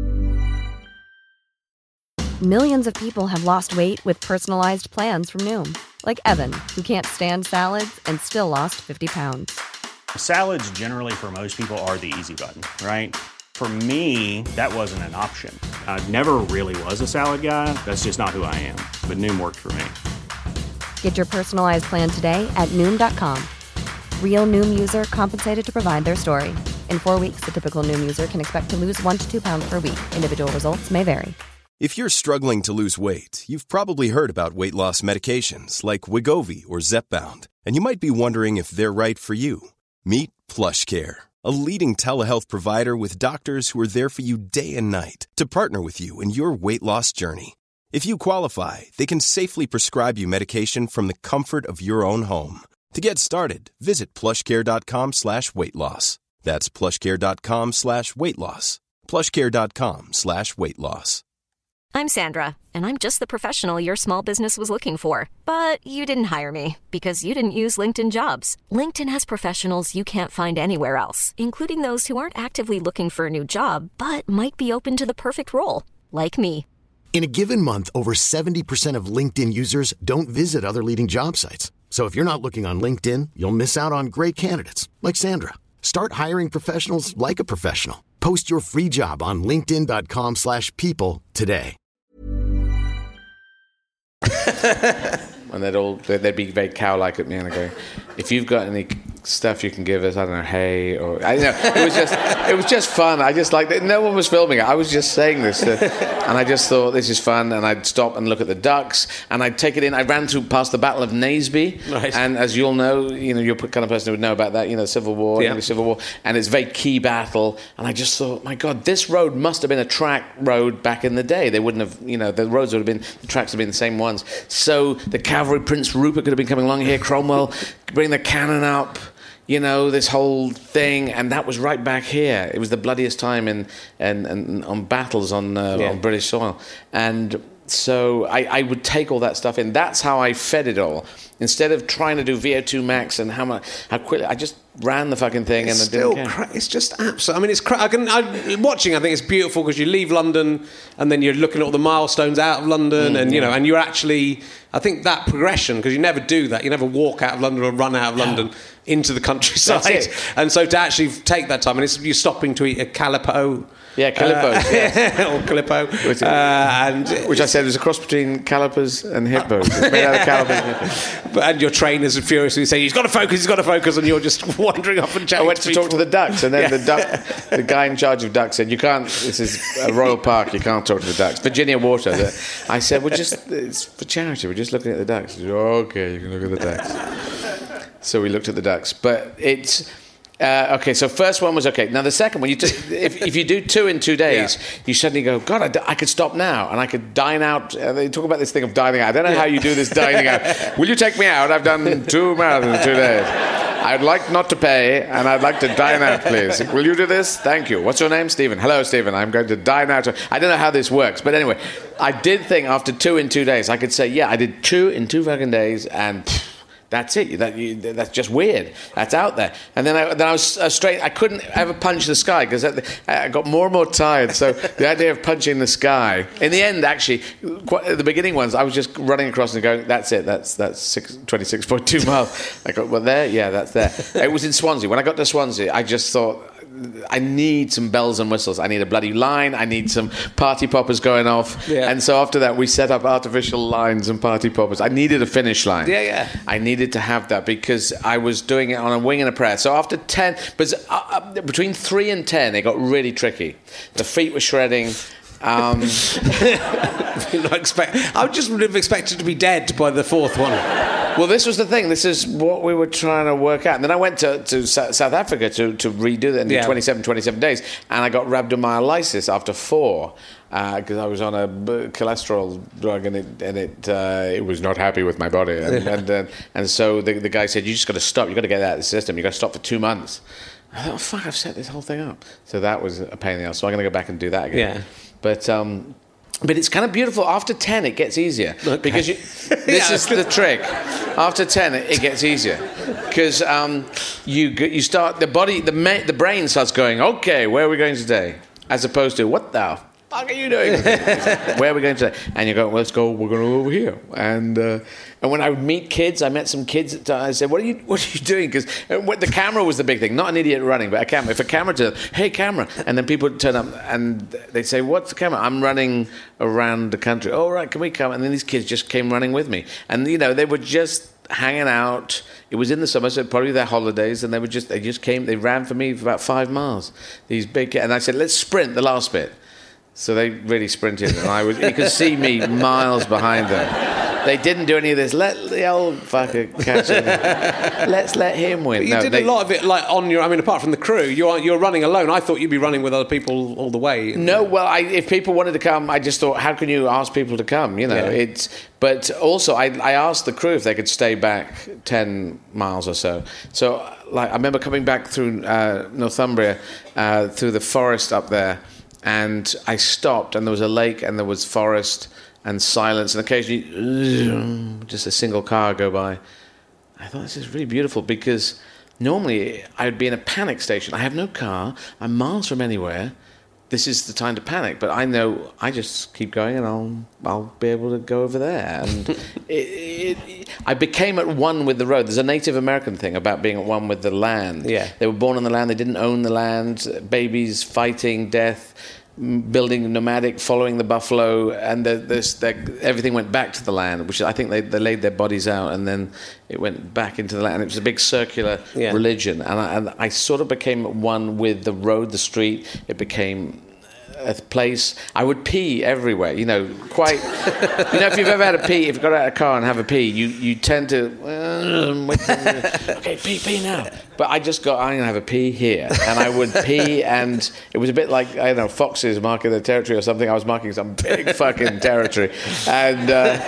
Millions of people have lost weight with personalized plans from Noom. Like Evan, who can't stand salads and still lost 50 pounds. Salads generally for most people are the easy button, right? For me, that wasn't an option. I never really was a salad guy. That's just not who I am. But Noom worked for me. Get your personalized plan today at Noom.com. Real Noom user compensated to provide their story. In 4 weeks, the typical Noom user can expect to lose 1 to 2 pounds per week. Individual results may vary. If you're struggling to lose weight, you've probably heard about weight loss medications like Wegovy or Zepbound, and you might be wondering if they're right for you. Meet PlushCare, a leading telehealth provider with doctors who are there for you day and night to partner with you in your weight loss journey. If you qualify, they can safely prescribe you medication from the comfort of your own home. To get started, visit plushcare.com/weight loss. That's plushcare.com/weight loss. plushcare.com/weight loss. I'm Sandra, and I'm just the professional your small business was looking for. But you didn't hire me because you didn't use LinkedIn Jobs. LinkedIn has professionals you can't find anywhere else, including those who aren't actively looking for a new job, but might be open to the perfect role, like me. In a given month, over 70% of LinkedIn users don't visit other leading job sites. So if you're not looking on LinkedIn, you'll miss out on great candidates like Sandra. Start hiring professionals like a professional. Post your free job on linkedin.com/people today. And they'd be very cow-like at me and I'd go, if you've got any stuff you can give us, I don't know, hay or I don't know. It was just fun. I just like no one was filming it. I was just saying this, and I just thought this is fun. And I'd stop and look at the ducks, and I'd take it in. I ran past the Battle of Naseby, right. And as you'll know, you're the kind of person who would know about that. Civil War, English Civil War, and it's a very key battle. And I just thought, my God, this road must have been a track road back in the day. They wouldn't have, the roads would have been, the tracks would have been the same ones. So the cavalry, Prince Rupert could have been coming along here. Cromwell, bring the cannon up. This whole thing, and that was right back here. It was the bloodiest time in on battles on British soil, and so I would take all that stuff in. That's how I fed it all. Instead of trying to do VO2 max and how quickly, I just ran the fucking thing and I didn't care. It's just absolute. I mean, it's watching. I think it's beautiful because you leave London and then you're looking at all the milestones out of London, and and you're actually. I think that progression, because you never do that. You never walk out of London or run out of London into the countryside. And so to actually take that time, and you're stopping to eat a Calippo. Yeah, Calipos, yes. Or Calippo. Which I said was a cross between calipers and hippos. It's made out of calipers and hippos. And your trainers are furiously saying, he's got to focus, and you're just wandering off and chatting. I went to talk to the ducks, and then the guy in charge of ducks said, you can't, this is a royal park, you can't talk to the ducks. Virginia Water. I said, it's for charity, we're just looking at the ducks. He said, okay, you can look at the ducks. So we looked at the ducks. But it's... okay, so first one was okay. Now the second one, if you do 2 in 2 days, you suddenly go, God, I could stop now and I could dine out. They talk about this thing of dining out. I don't know how you do this dining out. Will you take me out? I've done 2 marathons in 2 days. I'd like not to pay and I'd like to dine out, please. Will you do this? Thank you. What's your name? Stephen. Hello, Stephen. I'm going to dine out. I don't know how this works, but anyway, I did think after 2 in 2 days, I could say, I did 2 in 2 fucking days and... That's it. That's just weird. That's out there. And then I was straight. I couldn't ever punch the sky because I got more and more tired. So the idea of punching the sky. In the end, actually, the beginning ones, I was just running across and going, that's it. That's 26.2 miles. I got, well, there? Yeah, that's there. It was in Swansea. When I got to Swansea, I just thought, I need some bells and whistles. I need a bloody line. I need some party poppers going off. Yeah. And so after that, we set up artificial lines and party poppers. I needed a finish line. Yeah. I needed to have that because I was doing it on a wing and a prayer. So after 10, but between 3 and 10, it got really tricky. The feet were shredding. I just would have expected to be dead by the 4th one. Well, this was the thing. This is what we were trying to work out. And then I went to South Africa to redo that in 27 days. And I got rhabdomyolysis after 4 because I was on a cholesterol drug and it was not happy with my body. And so the guy said, you just got to stop. You got to get that out of the system. You got to stop for 2 months. I thought, fuck, I've set this whole thing up. So that was a pain in the ass. So I'm going to go back and do that again. Yeah. But it's kind of beautiful. After 10, it gets easier. Okay. Because this is the trick. After 10, it gets easier. Because you start, the brain starts going, okay, where are we going today? As opposed to, what the fuck are you doing? Where are we going today? And you go, well, let's go, we're going to go over here. And when I would meet kids, I met some kids. I said, "What are you doing?" Because the camera was the big thing, not an idiot running, but a camera. If a camera turns, hey, camera, and then people would turn up and they'd say, "What's the camera?" I'm running around the country. Oh, right, can we come? And then these kids just came running with me, and they were just hanging out. It was in the summer, so probably their holidays, and they just came. They ran for me for about 5 miles. These big, and I said, "Let's sprint the last bit." So they really sprinted, and you could see me miles behind them. They didn't do any of this. Let the old fucker catch him. Let's let him win. But you did a lot of it like on your. I mean, apart from the crew, you're running alone. I thought you'd be running with other people all the way. No, well, if people wanted to come, I just thought, how can you ask people to come? You know, But also, I asked the crew if they could stay back 10 miles or so. So, like, I remember coming back through Northumbria, through the forest up there, and I stopped, and there was a lake, and there was forest and silence, and occasionally just a single car go by. I thought, this is really beautiful, because normally I would be in a panic station. I have no car, I'm miles from anywhere. This is the time to panic, but I know I just keep going, and I'll be able to go over there. And I became at one with the road. There's a Native American thing about being at one with the land. Yeah. They were born on the land, they didn't own the land, babies fighting death, building nomadic, following the buffalo, and everything went back to the land, which I think they laid their bodies out, and then it went back into the land. It was a big circular religion, and I sort of became at one with the road, the street. It became a place. I would pee everywhere, you know, quite... You know, if you've ever had a pee, if you've got out of a car and have a pee, you tend to... okay, pee now. But I just got, I'm going to have a pee here. And I would pee, and it was a bit like, I don't know, foxes marking their territory or something. I was marking some big fucking territory. And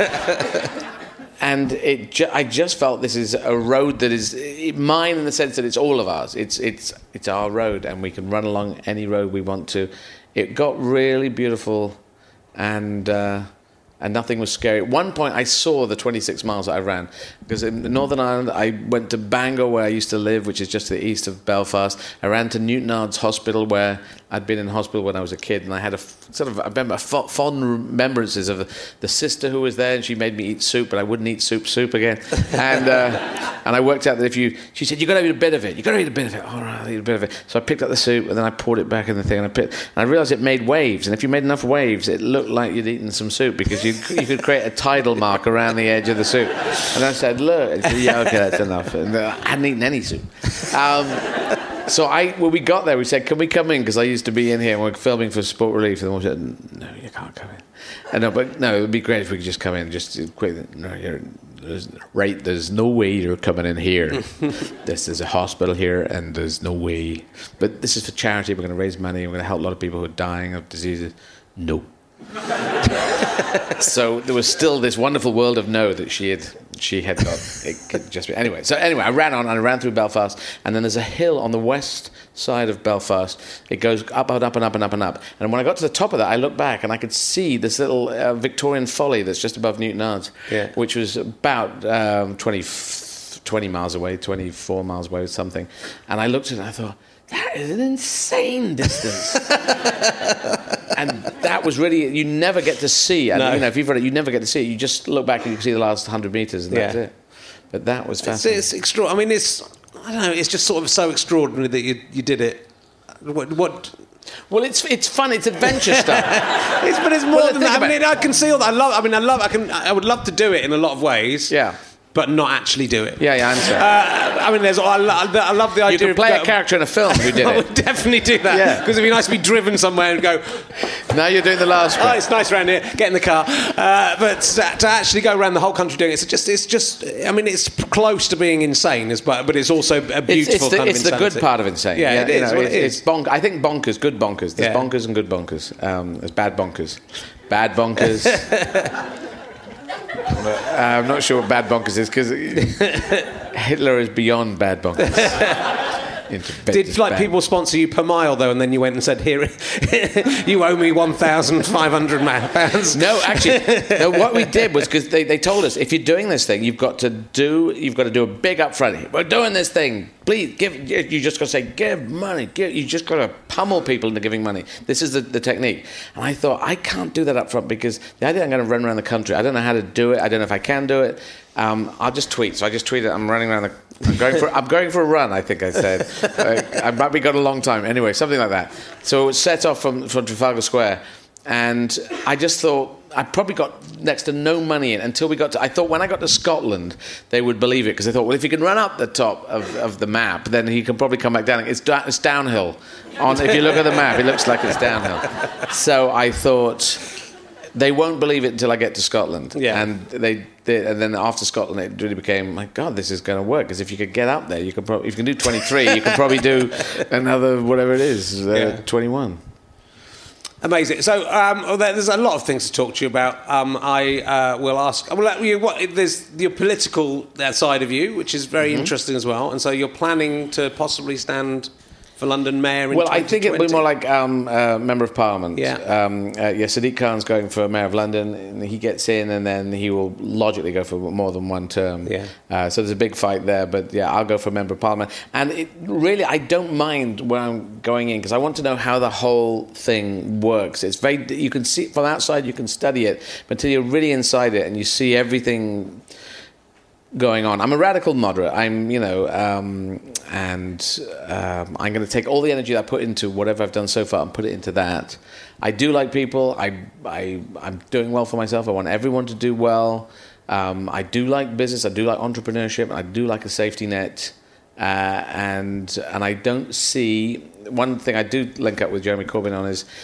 I just felt this is a road that is mine in the sense that it's all of ours. It's our road, and we can run along any road we want to. It got really beautiful, and nothing was scary. At one point, I saw the 26 miles that I ran, because in Northern Ireland, I went to Bangor, where I used to live, which is just to the east of Belfast. I ran to Newtonards Hospital, where I'd been in hospital when I was a kid, and I had I remember fond remembrances of the sister who was there, and she made me eat soup, but I wouldn't eat soup again. And I worked out that she said, you've got to eat a bit of it. You've got to eat a bit of it. All right, I'll eat a bit of it. So I picked up the soup, and then I poured it back in the thing, and I realised it made waves, and if you made enough waves, it looked like you'd eaten some soup, because you could create a tidal mark around the edge of the soup. And I said, look. And said, yeah, okay, that's enough. And I hadn't eaten any soup. So when we got there, we said, can we come in? Because I used to be in here, and we're filming for Sport Relief. And we said, no, you can't come in. And it would be great if we could just come in just quick. No, there's no way you're coming in here. This is a hospital here, and there's no way. But this is for charity. We're going to raise money. We're going to help a lot of people who are dying of diseases. No. So there was still this wonderful world of no that she had got. It could just be anyway. So anyway, I ran on, and I ran through Belfast, and then there's a hill on the west side of Belfast. It goes up and up and up and up and up. And when I got to the top of that, I looked back, and I could see this little Victorian Folly that's just above Newtonards, which was about 20 miles away, 24 miles away, or something. And I looked at it, and I thought, that is an insane distance. And that was really, you never get to see. And, you know, if you've read it, you never get to see it. You just look back and you can see the last 100 metres, and that's it. But that was fascinating. It's extraordinary. I mean, I don't know, it's just sort of so extraordinary that you did it. What? Well, it's fun. It's adventure stuff. But it's more than that. I mean, I can see all that. I would love to do it in a lot of ways. Yeah. But not actually do it. Yeah, I understand. I mean, I love the idea of... You could play a character in a film who did it. I would definitely do that. Yeah. Because it'd be nice to be driven somewhere and go... Now you're doing the last one. Oh, it's nice around here. Get in the car. But to actually go around the whole country doing it, it's just... I mean, it's close to being insane, but it's also a beautiful kind of insanity. It's the good part of insane. Yeah, it is. It's I think bonkers, good bonkers. There's bonkers and good bonkers. There's bad bonkers. Bad bonkers... I'm not sure what bad bonkers is, because Hitler is beyond bad bonkers. Did people sponsor you per mile though, and then you went and said, "Here, you owe me £1,500"? No, actually, what we did was, because they told us, if you're doing this thing, you've got to do a big upfront. We're doing this thing. Please give. You just got to say, give money. You just got to pummel people into giving money. This is the technique. And I thought, I can't do that up front, because the idea I'm going to run around the country, I don't know how to do it. I don't know if I can do it. I'll just tweet. So I just tweeted, I'm running around I'm going for a run, I think I said. I might be gone a long time. Anyway, something like that. So it was set off from Trafalgar Square, and I just thought, I probably got next to no money in until we got to... I thought when I got to Scotland, they would believe it, because they thought, well, if you can run up the top of the map, then he can probably come back down. It's downhill. If you look at the map, it looks like it's downhill. So I thought... They won't believe it until I get to Scotland. Yeah. And and then after Scotland, it really became, my God, this is going to work. Because if you could get up there, you could probably, if you can do 23, you could probably do another, whatever it is, 21. Amazing. So there's a lot of things to talk to you about. I will ask. There's your political side of you, which is very interesting as well. And so you're planning to possibly stand for London Mayor in 2020? I think it'll be more like Member of Parliament. Sadiq Khan's going for Mayor of London, and he gets in, and then he will logically go for more than one term. So there's a big fight there, but I'll go for Member of Parliament. And I don't mind where I'm going in, because I want to know how the whole thing works. It's you can see from outside, you can study it, but until you're really inside it and you see everything going on. I'm a radical moderate. I'm going to take all the energy that I put into whatever I've done so far and put it into that. I do like people. I'm doing well for myself. I want everyone to do well. I do like business. I do like entrepreneurship. I do like a safety net. And I don't see... One thing I do link up with Jeremy Corbyn on is...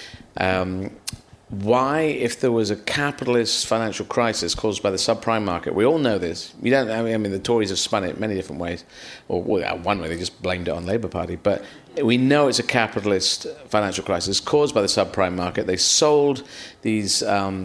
why, if there was a capitalist financial crisis caused by the subprime market, we all know this. You don't. I mean, the Tories have spun it many different ways. One way they just blamed it on Labour Party, but we know it's a capitalist financial crisis caused by the subprime market. They sold these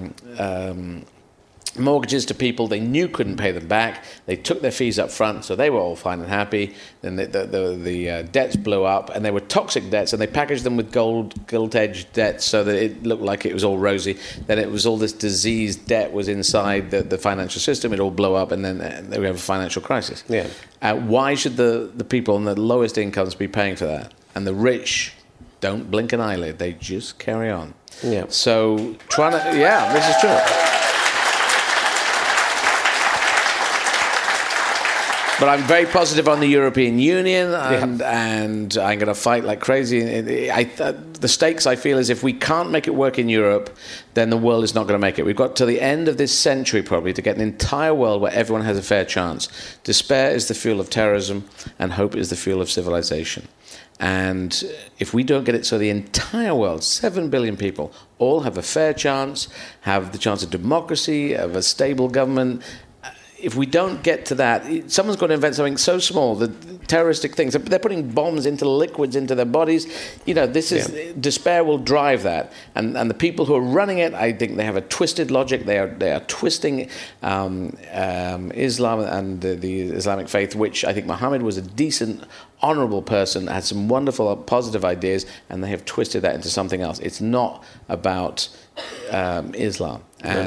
mortgages to people they knew couldn't pay them back. They took their fees up front, so they were all fine and happy. Then the debts blew up, and they were toxic debts, and they packaged them with gilt-edged debts so that it looked like it was all rosy. Then it was all this diseased debt was inside the financial system. It all blew up, and then we have a financial crisis. Why should the people on the lowest incomes be paying for that? And the rich don't blink an eyelid. They just carry on. So this is true. But I'm very positive on the European Union, and I'm going to fight like crazy. The stakes, I feel, is if we can't make it work in Europe, then the world is not going to make it. We've got to the end of this century, probably, to get an entire world where everyone has a fair chance. Despair is the fuel of terrorism, and hope is the fuel of civilization. And if we don't get it so the entire world, 7 billion people, all have a fair chance, have the chance of democracy, of a stable government... If we don't get to that, someone's got to invent something so small, the terroristic things. They're putting bombs into liquids into their bodies. Despair will drive that. And the people who are running it, I think they have a twisted logic. They are twisting Islam and the Islamic faith, which I think Muhammad was a decent, honourable person, had some wonderful, positive ideas, and they have twisted that into something else. It's not about Islam.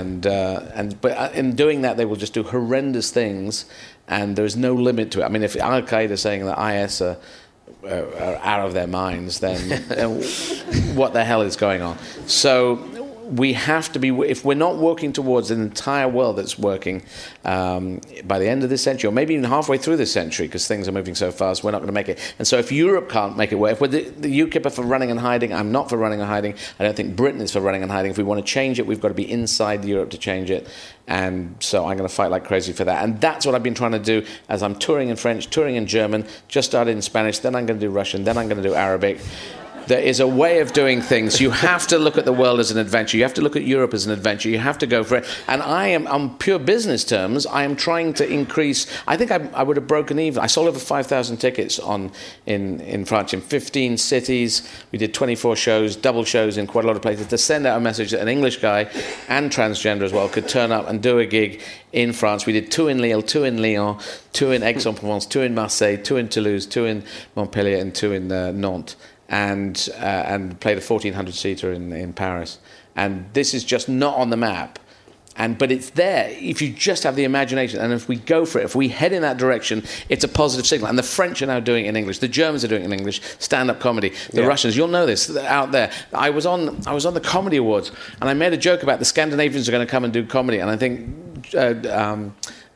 But in doing that, they will just do horrendous things, and there's no limit to it. I mean, if Al-Qaeda is saying that IS are out of their minds, then what the hell is going on? So we have to be, if we're not working towards an entire world that's working by the end of this century, or maybe even halfway through this century, because things are moving so fast, we're not going to make it. And so if Europe can't make it work, if the UKIP are for running and hiding, I'm not for running and hiding. I don't think Britain is for running and hiding. If we want to change it, we've got to be inside Europe to change it. And so I'm going to fight like crazy for that. And that's what I've been trying to do as I'm touring in French, touring in German, just started in Spanish, then I'm going to do Russian, then I'm going to do Arabic. There is a way of doing things. You have to look at the world as an adventure. You have to look at Europe as an adventure. You have to go for it. And I am, on pure business terms, I am trying to increase. I think I would have broken even. I sold over 5,000 tickets in France, in 15 cities. We did 24 shows, double shows in quite a lot of places, to send out a message that an English guy and transgender as well could turn up and do a gig in France. We did 2 in Lille, 2 in Lyon, 2 in Aix-en-Provence, 2 in Marseille, 2 in Toulouse, 2 in Montpellier, and 2 in Nantes. And played a 1,400-seater in Paris. And this is just not on the map. But it's there if you just have the imagination. And if we go for it, if we head in that direction, it's a positive signal. And the French are now doing it in English. The Germans are doing it in English, stand-up comedy. The Russians, you'll know this, out there. I was on the Comedy Awards, and I made a joke about the Scandinavians are going to come and do comedy. And I think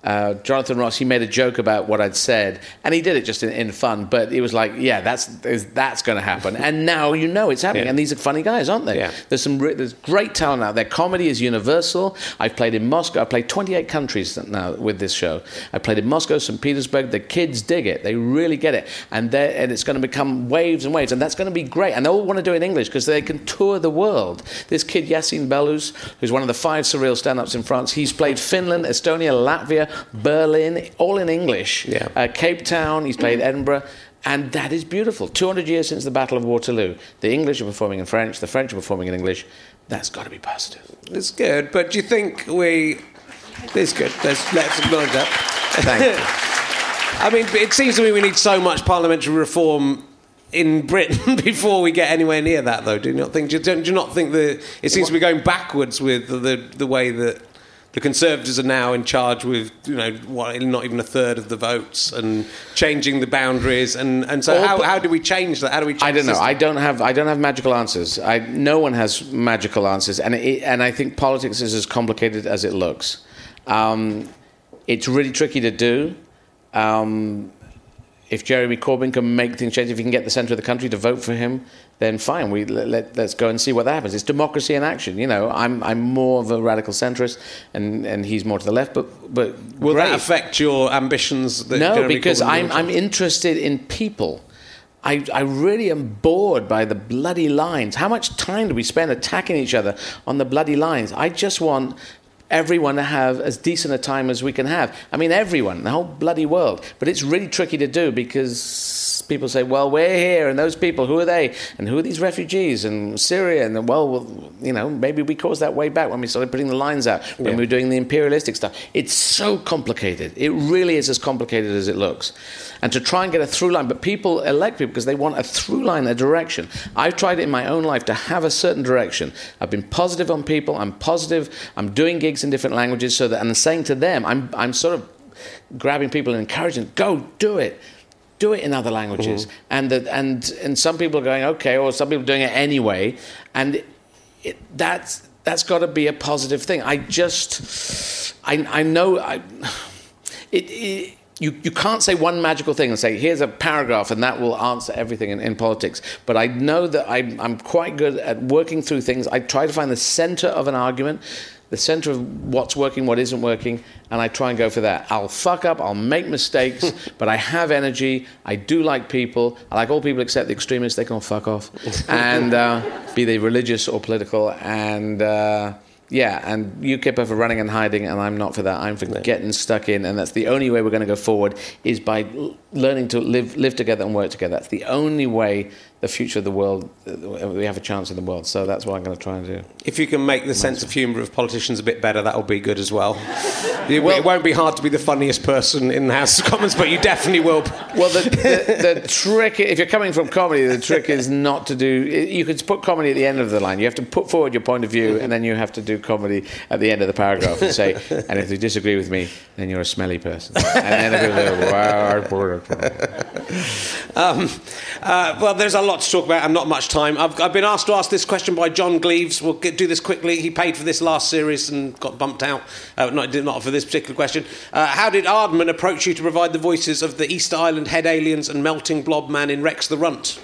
Jonathan Ross, he made a joke about what I'd said, and he did it just in fun, but it was like, yeah, that's going to happen. And now you know it's happening, and these are funny guys, aren't they? Yeah. There's great talent out there. Comedy is universal. I've played in Moscow. I've played 28 countries now with this show. I played in Moscow, St. Petersburg. The kids dig it. They really get it. And it's going to become waves and waves, and that's going to be great. And they all want to do it in English because they can tour the world. This kid, Yassine Bellous, who's one of the 5 surreal stand-ups in France, he's played Finland, Estonia, Latvia, Berlin, all in English. Yeah. Cape Town, he's played Edinburgh. And that is beautiful. 200 years since the Battle of Waterloo. The English are performing in French, the French are performing in English. That's got to be positive. It's good, but do you think it's good. Let's acknowledge that. Thank you. I mean, it seems to me we need so much parliamentary reform in Britain before we get anywhere near that, though. Do you not think? Do you not think that it seems to be going backwards with the way that the Conservatives are now in charge with, not even a third of the votes and changing the boundaries, and so how do we change that? How do we change I don't know. I don't I don't have magical answers. No one has magical answers, and I think politics is as complicated as it looks. It's really tricky to do. If Jeremy Corbyn can make things change, if he can get the centre of the country to vote for him, then fine. Let's go and see what that happens. It's democracy in action. I'm more of a radical centrist, and he's more to the left. But will that affect your ambitions? No, because I'm interested in people. I really am bored by the bloody lines. How much time do we spend attacking each other on the bloody lines? I just want everyone to have as decent a time as we can have. I mean, everyone, the whole bloody world. But it's really tricky to do because people say, well, we're here, and those people, who are they? And who are these refugees? And Syria, and maybe we caused that way back when we started putting the lines out, when we were doing the imperialistic stuff. It's so complicated. It really is as complicated as it looks. And to try and get a through line, but people elect people because they want a through line, a direction. I've tried it in my own life to have a certain direction. I've been positive on people. I'm positive. I'm doing gigs in different languages and I'm saying to them, I'm sort of grabbing people and encouraging, go do it. Do it in other languages. Mm-hmm. And some people are going, okay, or some people are doing it anyway. And that's got to be a positive thing. I know you can't say one magical thing and say, here's a paragraph and that will answer everything in politics. But I know that I'm quite good at working through things. I try to find the centre of an argument, the centre of what's working, what isn't working, and I try and go for that. I'll fuck up, I'll make mistakes, but I have energy. I do like people. I like all people except the extremists. They can all fuck off. And be they religious or political. And and UKIP are for running and hiding, and I'm not for that. I'm for getting stuck in, and that's the only way we're going to go forward is by learning to live together and work together. That's the only way the future of the world, we have a chance in the world. So that's what I'm going to try and do. If you can make the sense of humour of politicians a bit better, that'll be good as well. It won't be hard to be the funniest person in the House of Commons, but you definitely will. Well, the trick, if you're coming from comedy, the trick is not to do... You could put comedy at the end of the line. You have to put forward your point of view, and then you have to do comedy at the end of the paragraph and say, and if you disagree with me, then you're a smelly person. And then everybody well, there's a lot to talk about and not much time. I've been asked to ask this question by John Gleaves. We'll do this quickly. He paid for this last series and got bumped out. Not for this particular question. How did Aardman approach you to provide the voices of the Easter Island head aliens and melting blob man in Rex the Runt?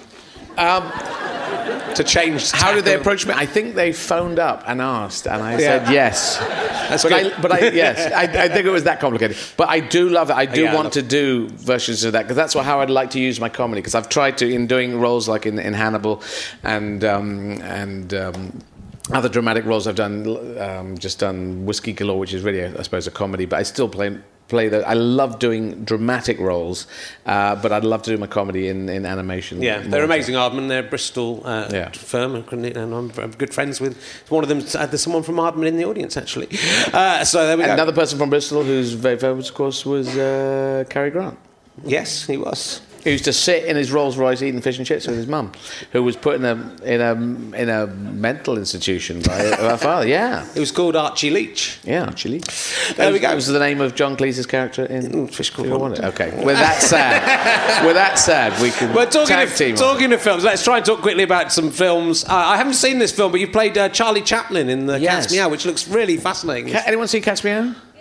To change... How did they approach me? I think they phoned up and asked, and I said yes. That's yes, I think it was that complicated. But I do love it. I do want to do versions of that, because that's how I'd like to use my comedy, because I've tried to, in doing roles like in Hannibal and other dramatic roles I've done, just done Whiskey Galore, which is really, I suppose, a comedy, but I still play those. I love doing dramatic roles, but I'd love to do my comedy in animation. Yeah, they're amazing, Aardman. They're a Bristol firm, and I'm good friends with one of them. There's someone from Aardman in the audience, actually. So there we go. Another person from Bristol who's very famous, of course, was Cary Grant. Yes, he was. He used to sit in his Rolls Royce eating fish and chips with his mum, who was put in a mental institution by her father. Yeah, it was called Archie Leach. Yeah, Archie Leach. There we go. That was the name of John Cleese's character in Fish Called Wanda. Okay, we're that sad. We can tag team. Talking of films, let's try and talk quickly about some films. I haven't seen this film, but you played Charlie Chaplin in the Cat's Meow, which looks really fascinating. Anyone see Cat's Meow?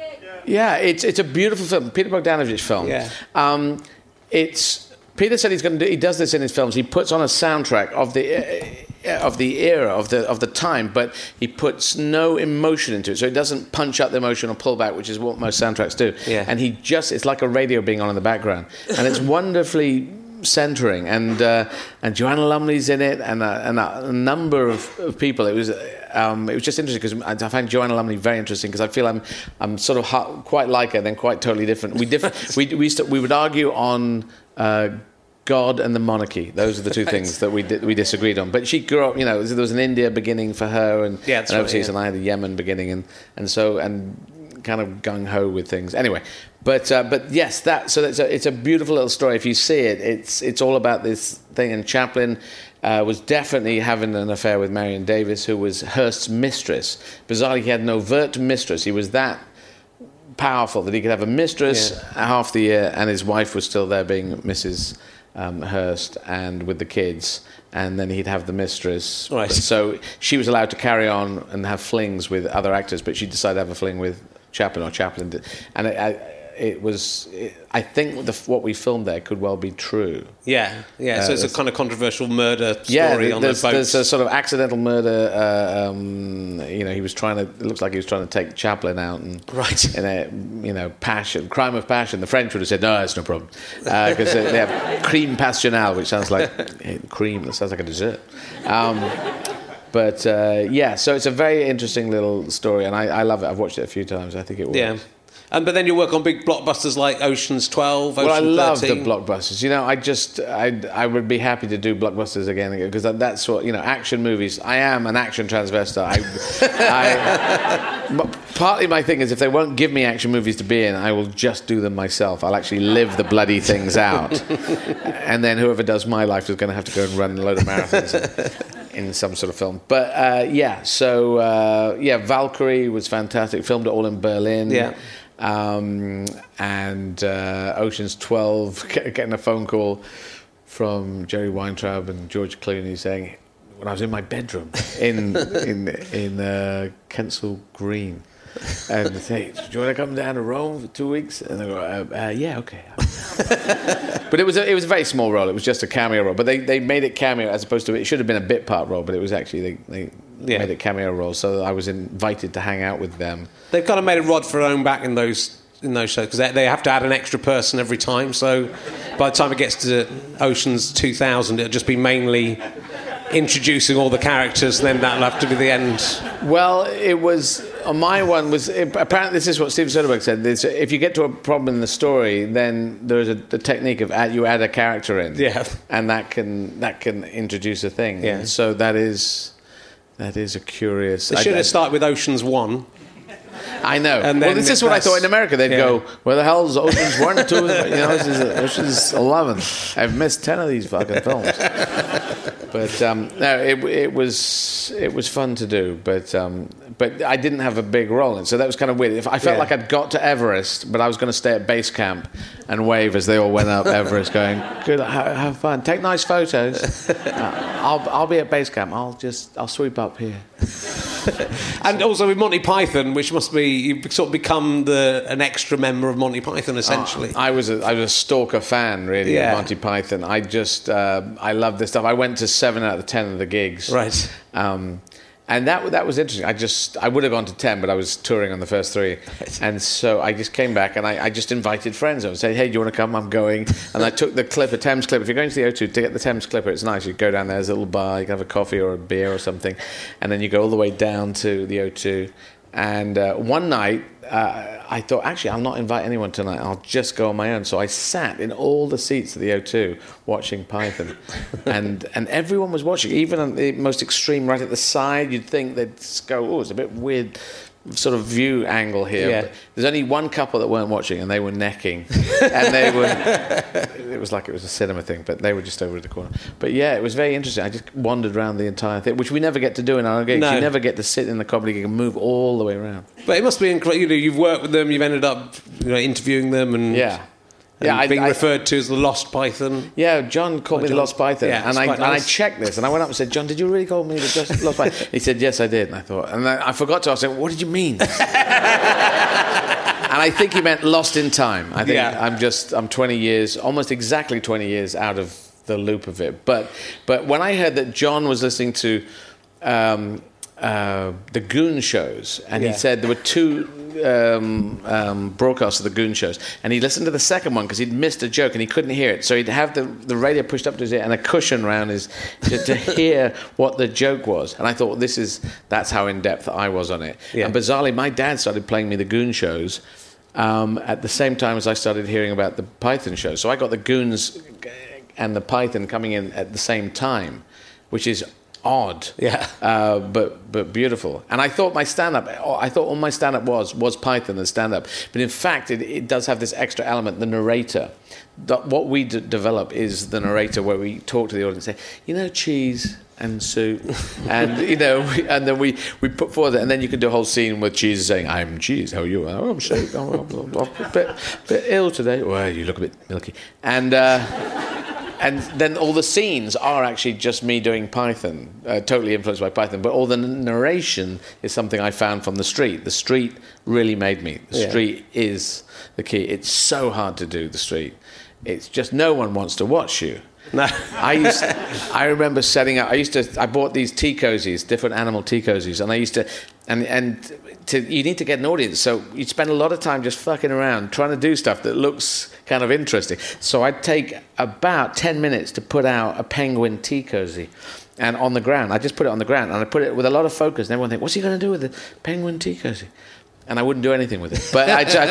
Yeah, it's a beautiful film, Peter Bogdanovich film. Yeah. Peter said he does this in his films. He puts on a soundtrack of the era of the time, but he puts no emotion into it, so it doesn't punch up the emotion or pull back, which is what most soundtracks do. Yeah. And it's like a radio being on in the background, and it's wonderfully centering. And Joanna Lumley's in it, and a number of people. It was just interesting because I find Joanna Lumley very interesting because I feel I'm sort of quite like her, then quite totally different. We would argue on God and the monarchy. Those are the two things that we disagreed on. But she grew up, there was an India beginning for her, and overseas, and I had a Yemen beginning, and kind of gung ho with things. Anyway, but yes, it's a beautiful little story. If you see it, it's all about this thing. And Chaplin was definitely having an affair with Marion Davies, who was Hearst's mistress. Bizarrely, he had an overt mistress. He was that powerful that he could have a mistress half the year, and his wife was still there being Mrs. Hearst and with the kids, and then he'd have the mistress. Right. So she was allowed to carry on and have flings with other actors, but she decided to have a fling with Chaplin, or Chaplin did. And I think what we filmed there could well be true. Yeah. So it's a kind of controversial murder story on the boat. There's a sort of accidental murder. He was trying to. It looks like he was trying to take Chaplin out, and in a crime of passion. The French would have said, no, it's no problem, because they have creme passionnelle, which sounds like cream. That sounds like a dessert. So it's a very interesting little story, and I love it. I've watched it a few times. I think it works. Yeah. But then you work on big blockbusters like Ocean's 12, Ocean's 13. Well, I love the blockbusters. I would be happy to do blockbusters again, because that's what, action movies. I am an action transvestite. Partly my thing is, if they won't give me action movies to be in, I will just do them myself. I'll actually live the bloody things out. And then whoever does my life is going to have to go and run a load of marathons in some sort of film. But Valkyrie was fantastic. Filmed it all in Berlin. Yeah. And Ocean's 12, getting a phone call from Jerry Weintraub and George Clooney saying, when I was in my bedroom in Kensal Green, and they say, do you want to come down to Rome for 2 weeks? And I go, yeah, okay. But it was a very small role. It was just a cameo role. But they made it cameo as opposed to, it should have been a bit part role, but it was actually, they made it cameo role. So I was invited to hang out with them. They've kind of made a rod for their own back in those shows, because they have to add an extra person every time. So by the time it gets to Ocean's 2000, it'll just be mainly introducing all the characters, and then that'll have to be the end. Well, it was... My one was... Apparently, this is what Steven Soderbergh said. If you get to a problem in the story, then there's the technique of you add a character in. Yeah. And that can introduce a thing. Yeah. And so that is a curious... They should have started with Ocean's 1. I know. And well, this is what I thought in America. They'd go, where the hell's Ocean's 1, 2? This is Ocean's 11. I've missed 10 of these fucking films. But no, it was fun to do. But I didn't have a big role in it, so that was kind of weird. I felt like I'd got to Everest, but I was going to stay at base camp and wave as they all went up Everest, going, "Good, have fun, take nice photos." I'll be at base camp. I'll sweep up here. And also with Monty Python, which must be, you've sort of become an extra member of Monty Python, essentially. I was a stalker fan, really, of Monty Python. I love this stuff. I went to 7 out of 10 of the gigs. Right. And that was interesting. I would have gone to 10, but I was touring on the first 3. Right. And so I just came back and I just invited friends. I would say, hey, do you want to come? I'm going. And I took the Clipper, Thames Clipper. If you're going to the O2, to get the Thames Clipper, it's nice. You go down there, there's a little bar, you can have a coffee or a beer or something. And then you go all the way down to the O2. And one night, I thought, actually, I'll not invite anyone tonight. I'll just go on my own. So I sat in all the seats at the O2 watching Python. and everyone was watching, even on the most extreme right at the side. You'd think they'd go, oh, it's a bit weird sort of view angle here. Yeah. But there's only one couple that weren't watching, and they were necking. And they were... It was like it was a cinema thing, but they were just over at the corner. But yeah, it was very interesting. I just wandered around the entire thing, which we never get to do in our gigs. No. You never get to sit in the comedy gig and move all the way around. But it must be incredible. You've worked with them, you've ended up interviewing them, and being referred to as the Lost Python. Yeah, John called me the Lost Python, yeah, and I checked this, and I went up and said, John, did you really call me the Lost Python? He said, yes, I did. And I thought, and I forgot to ask him, what did you mean? And I think he meant lost in time. I think Yeah. I'm 20 years, almost exactly 20 years out of the loop of it. But when I heard that John was listening to the Goon shows, and he said there were two broadcasts of the Goon shows, and he listened to the second one because he'd missed a joke and he couldn't hear it, so he'd have the radio pushed up to his ear and a cushion around his to hear what the joke was. And I thought, that's how in depth I was on it. Yeah. And bizarrely, my dad started playing me the Goon shows at the same time as I started hearing about the Python show. So I got the Goons and the Python coming in at the same time, which is odd, but beautiful. And I thought all my stand-up was Python and stand-up. But in fact, it does have this extra element, the narrator. What we develop is the narrator, where we talk to the audience and say, cheese and soup, and and then we put forward it, and then you can do a whole scene with Cheese saying, "I'm Cheese, how are you?" "Oh, I'm soup. I'm a bit ill today." "Well, you look a bit milky." And then all the scenes are actually just me doing Python, totally influenced by Python. But all the narration is something I found from the street. The street really made me. The street is the key. It's so hard to do, the street. It's just no one wants to watch you. No. I remember setting up. I bought these tea cozies, different animal tea cozies, and I used to, you need to get an audience, so you spend a lot of time just fucking around trying to do stuff that looks kind of interesting. So I'd take about 10 minutes to put out a penguin tea cozy, and on the ground, I just put it on the ground, and I put it with a lot of focus, and everyone think, what's he going to do with the penguin tea cozy? And I wouldn't do anything with it. But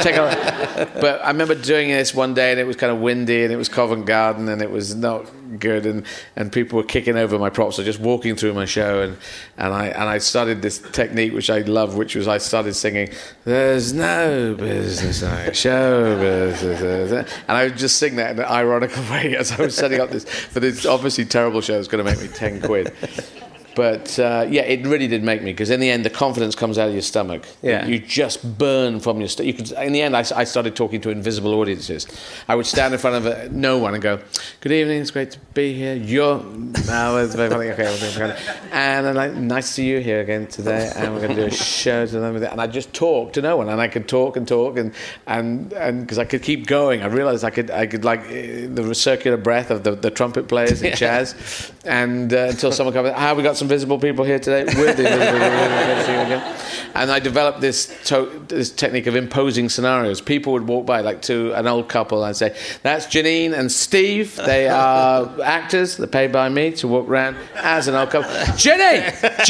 but I remember doing this one day, and it was kind of windy, and it was Covent Garden, and it was not good, and people were kicking over my props. So just walking through my show, and I started this technique which I love, which was I started singing, "There's no business like show business," and I would just sing that in an ironical way as I was setting up this for this obviously terrible show. It's going to make me 10 quid. But, it really did make me, because in the end, the confidence comes out of your stomach. Yeah. You just burn from your stomach. In the end, I started talking to invisible audiences. I would stand in front of no one and go, "Good evening, it's great to be here. It's very funny. Okay, and I'm like, nice to see you here again today, and we're going to do a show." And I just talk to no one, and I could talk, and because I could keep going. I realized I could like the circular breath of the trumpet players in jazz, and until someone comes, we got some visible people here today. We're the invisible people. And I developed this technique of imposing scenarios. People would walk by, like to an old couple, and I'd say, "That's Janine and Steve. They are actors. They're paid by me to walk around as an old couple. Janine,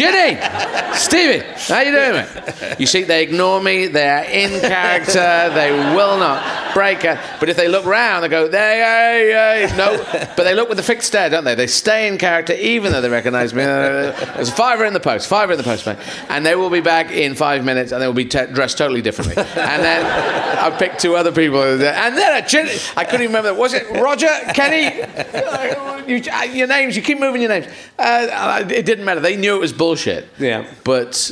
Stevie, how you doing, mate?" You see, they ignore me. They are in character. They will not break it. But if they look round, they go, no. But they look with a fixed stare, don't they? They stay in character even though they recognise me. There's a fiver in the post, mate. And they will be back in 5 minutes, and they will be dressed totally differently. And then I picked 2 other people, and then I couldn't even remember. Was it Roger, Kenny? Your names. You keep moving your names. It didn't matter. They knew it was bullshit. Yeah. But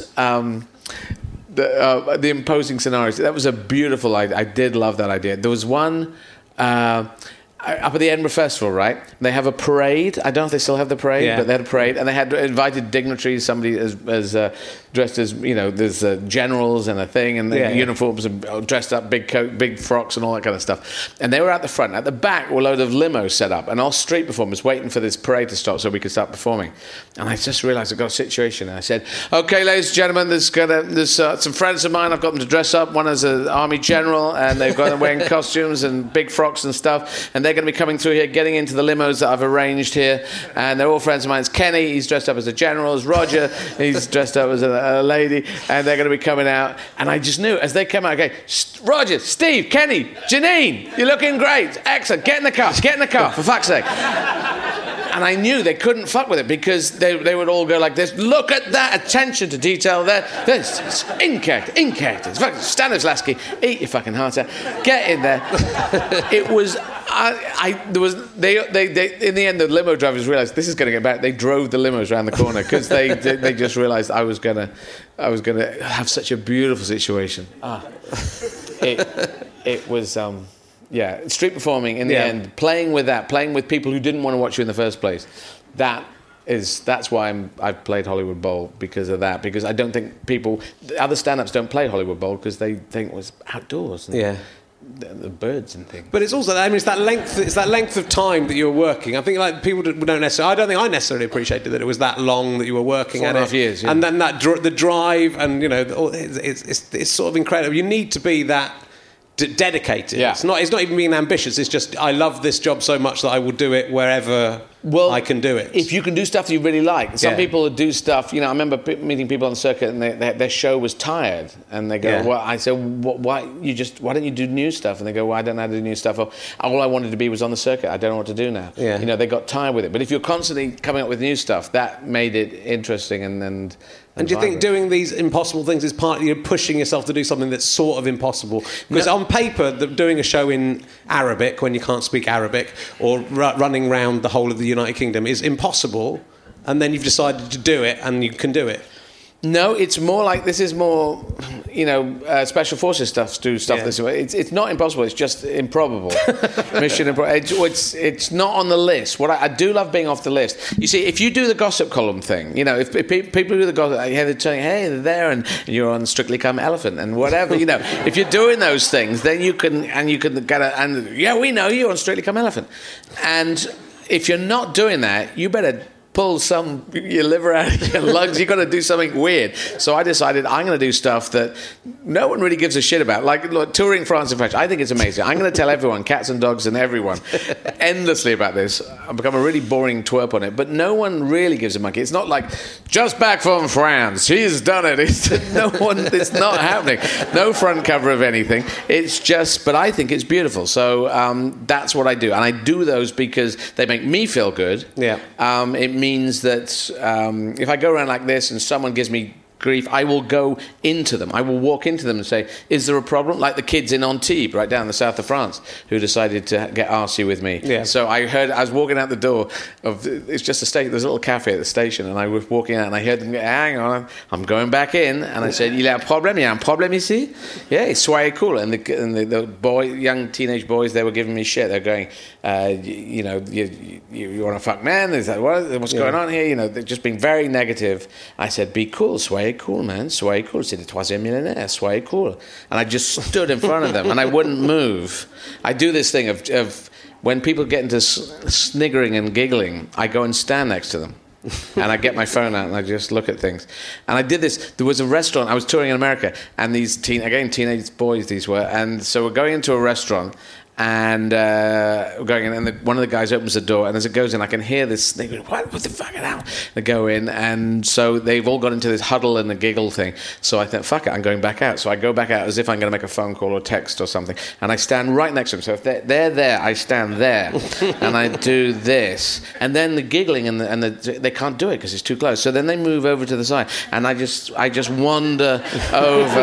the imposing scenarios. That was a beautiful idea. I did love that idea. There was one. Up at the Edinburgh Festival, right? They have a parade. I don't know if they still have the parade, but they had a parade, and they had invited dignitaries. Somebody as dressed as, there's generals and a thing, and the uniforms and dressed up, big coat, big frocks, and all that kind of stuff. And they were at the front. At the back were a load of limos set up, and all street performers waiting for this parade to stop so we could start performing. And I just realised I got a situation. And I said, "Okay, ladies and gentlemen, there's some friends of mine. I've got them to dress up. One is an army general, and they've got them wearing costumes and big frocks and stuff. And they're going to be coming through here, getting into the limos that I've arranged here, and they're all friends of mine. It's Kenny, he's dressed up as a general. It's Roger, he's dressed up as a lady, and they're going to be coming out." And I just knew as they came out, okay, Roger, Steve, Kenny, Janine, you're looking great, excellent, get in the car, for fuck's sake. And I knew they couldn't fuck with it, because they would all go like this, "Look at that, attention to detail there. This in character. It's fucking Stanislavski, eat your fucking heart out. Get in there." It was, they in the end, the limo drivers realised this is going to get back. They drove the limos around the corner because they just realised I was gonna have such a beautiful situation. It was. Street performing in the end, playing with people who didn't want to watch you in the first place. That That's why I've played Hollywood Bowl, because of that. Because I don't think other stand-ups don't play Hollywood Bowl because they think it was outdoors. And the birds and things. But it's also, it's that length of time that you were working. I think like people don't necessarily. I don't think I necessarily appreciated that it was that long that you were working at it. 4.5 years, yeah. And then the drive, and it's sort of incredible. You need to be that dedicated. Yeah. It's not even being ambitious. It's just I love this job so much that I will do it wherever I can do it. If you can do stuff that you really like. Some people do stuff, I remember meeting people on the circuit and their show was tired. And they go, well, I said, why don't you do new stuff? And they go, well, I don't know how to do new stuff. Or, all I wanted to be was on the circuit. I don't know what to do now. Yeah. They got tired with it. But if you're constantly coming up with new stuff, that made it interesting and do you think doing these impossible things is partly you're pushing yourself to do something that's sort of impossible? Because on paper, doing a show in Arabic when you can't speak Arabic, or running around the whole of the United Kingdom is impossible, and then you've decided to do it and you can do it. No, it's more like this is more, special forces stuff do stuff this way. It's not impossible. It's just improbable. Mission improbable. It's not on the list. What I do love being off the list. You see, if you do the gossip column thing, if people do the gossip, they're telling, hey, they're there, and you're on Strictly Come Elephant and whatever. If you're doing those things, then you can we know you're on Strictly Come Elephant. And if you're not doing that, you better pull your liver out of your lungs. You've got to do something weird. So I decided I'm going to do stuff that no one really gives a shit about. Like touring France in French. I think it's amazing. I'm going to tell everyone, cats and dogs and everyone, endlessly about this. I've become a really boring twerp on it. But no one really gives a monkey. It's not like, just back from France, he's done it. It's not happening. No front cover of anything. It's just, but I think it's beautiful. So that's what I do. And I do those because they make me feel good. Yeah. It means that if I go around like this and someone gives me grief, I will go into them. I will walk into them and say, is there a problem? Like the kids in Antibes, right down the south of France, who decided to get arsey with me. Yeah. So I was walking out the door it's just a station, there's a little cafe at the station, and I was walking out and I heard them go, hang on, I'm going back in, and I said, il y a un problème ici? Yeah, soyez cool. And the young teenage boys, they were giving me shit. They're going, you want to fuck man? Is that what's going on here? They're just being very negative. I said, be cool, soyez cool, man, soyez cool. C'est le troisième millénaire, soyez cool. And I just stood in front of them and I wouldn't move. I do this thing of when people get into sniggering and giggling, I go and stand next to them. And I get my phone out and I just look at things. And I did this. There was a restaurant. I was touring in America, and these teenage boys these were. And so we're going into a restaurant, and we're going in, and one of the guys opens the door, and as it goes in, I can hear this. They go, what the fuck it out? They go in, and so they've all got into this huddle and a giggle thing. So I think, fuck it, I'm going back out. So I go back out as if I'm going to make a phone call or text or something, and I stand right next to them. So if they're there, I stand there, and I do this, and then the giggling and they can't do it because it's too close. So then they move over to the side, and I just wander over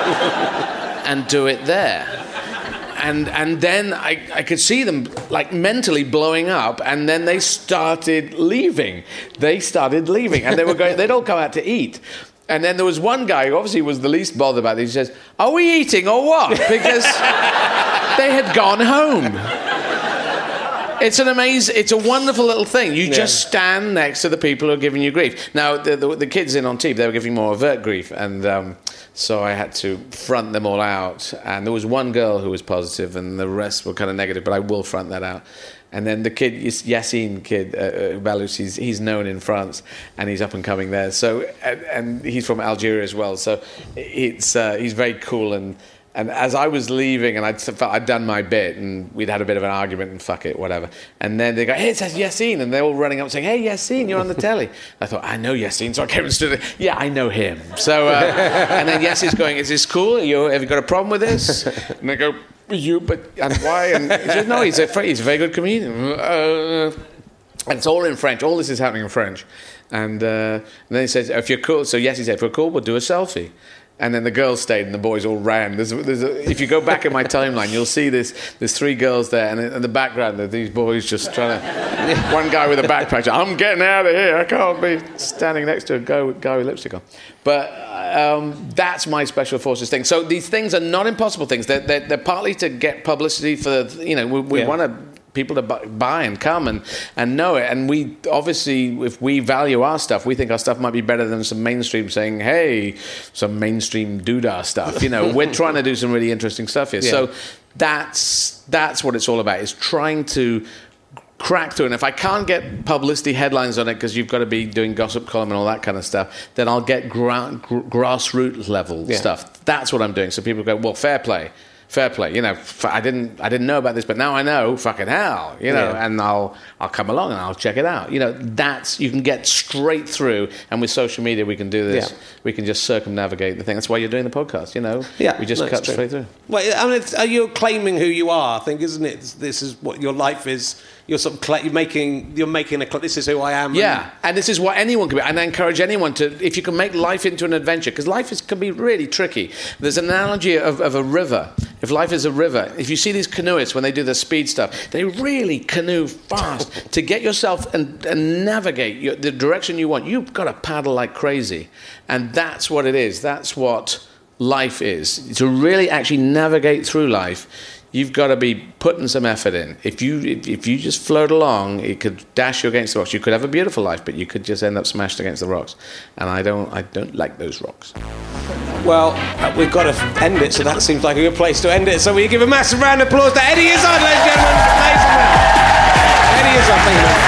and do it there. And then I could see them like mentally blowing up, and then they started leaving. And they were going. They'd all come out to eat. And then there was one guy who obviously was the least bothered about this. He says, "Are we eating or what?" Because they had gone home. It's it's a wonderful little thing. You just stand next to the people who are giving you grief. Now, the kids in Antibes, they were giving more overt grief, and so I had to front them all out. And there was one girl who was positive, and the rest were kind of negative, but I will front that out. And then the kid, Yassine Ballous, he's known in France, and he's up and coming there. So, and he's from Algeria as well. So he's very cool. And as I was leaving, and I'd done my bit, and we'd had a bit of an argument, and fuck it, whatever. And then they go, hey, it says Yassine, and they're all running up saying, hey, Yassine, you're on the telly. I thought, I know Yassine, so I came and stood there. Yeah, I know him. So, and then Yassine's going, is this cool? Have you got a problem with this? And they go, and why? And he says, no, he's a very good comedian. And it's all in French. All this is happening in French. And then he says, if you're cool, so Yassine said, if we're cool, we'll do a selfie. And then the girls stayed and the boys all ran. If you go back in my timeline, you'll see there's three girls there, and in the background there are these boys just trying to... One guy with a backpack, I'm getting out of here, I can't be standing next to a guy with lipstick on. But that's my Special Forces thing. So these things are not impossible things. They're partly to get publicity for, we want to people to buy and come and know it. And we obviously, if we value our stuff, we think our stuff might be better than some mainstream saying, hey, some mainstream doodah stuff. You know, we're trying to do some really interesting stuff here. Yeah. So that's what it's all about, is trying to crack through. And if I can't get publicity headlines on it, because you've got to be doing gossip column and all that kind of stuff, then I'll get grassroots level stuff. That's what I'm doing. So people go, well, fair play. You know, I didn't know about this, but now I know. Fucking hell, you know. And I'll come along and I'll check it out. You know, that's, you can get straight through. And with social media, we can do this. Yeah. We can just circumnavigate the thing. That's why you're doing the podcast. You know, we just cut straight through. Well, I mean, you're claiming who you are. I think, isn't it? This is what your life is. You're sort of you're making this is who I am. Yeah, and this is what anyone can be. And I encourage anyone to, if you can make life into an adventure, because life can be really tricky. There's an analogy of a river. If life is a river, if you see these canoeists when they do the speed stuff, they really canoe fast. To get yourself and navigate the direction you want, you've got to paddle like crazy. And that's what it is. That's what life is. To really actually navigate through life, you've got to be putting some effort in. If you just float along, it could dash you against the rocks. You could have a beautiful life, but you could just end up smashed against the rocks. And I don't like those rocks. Well, we've got to end it, so that seems like a good place to end it. So we give a massive round of applause to Eddie Izzard, ladies and gentlemen. Amazing man. Eddie Izzard, thank you.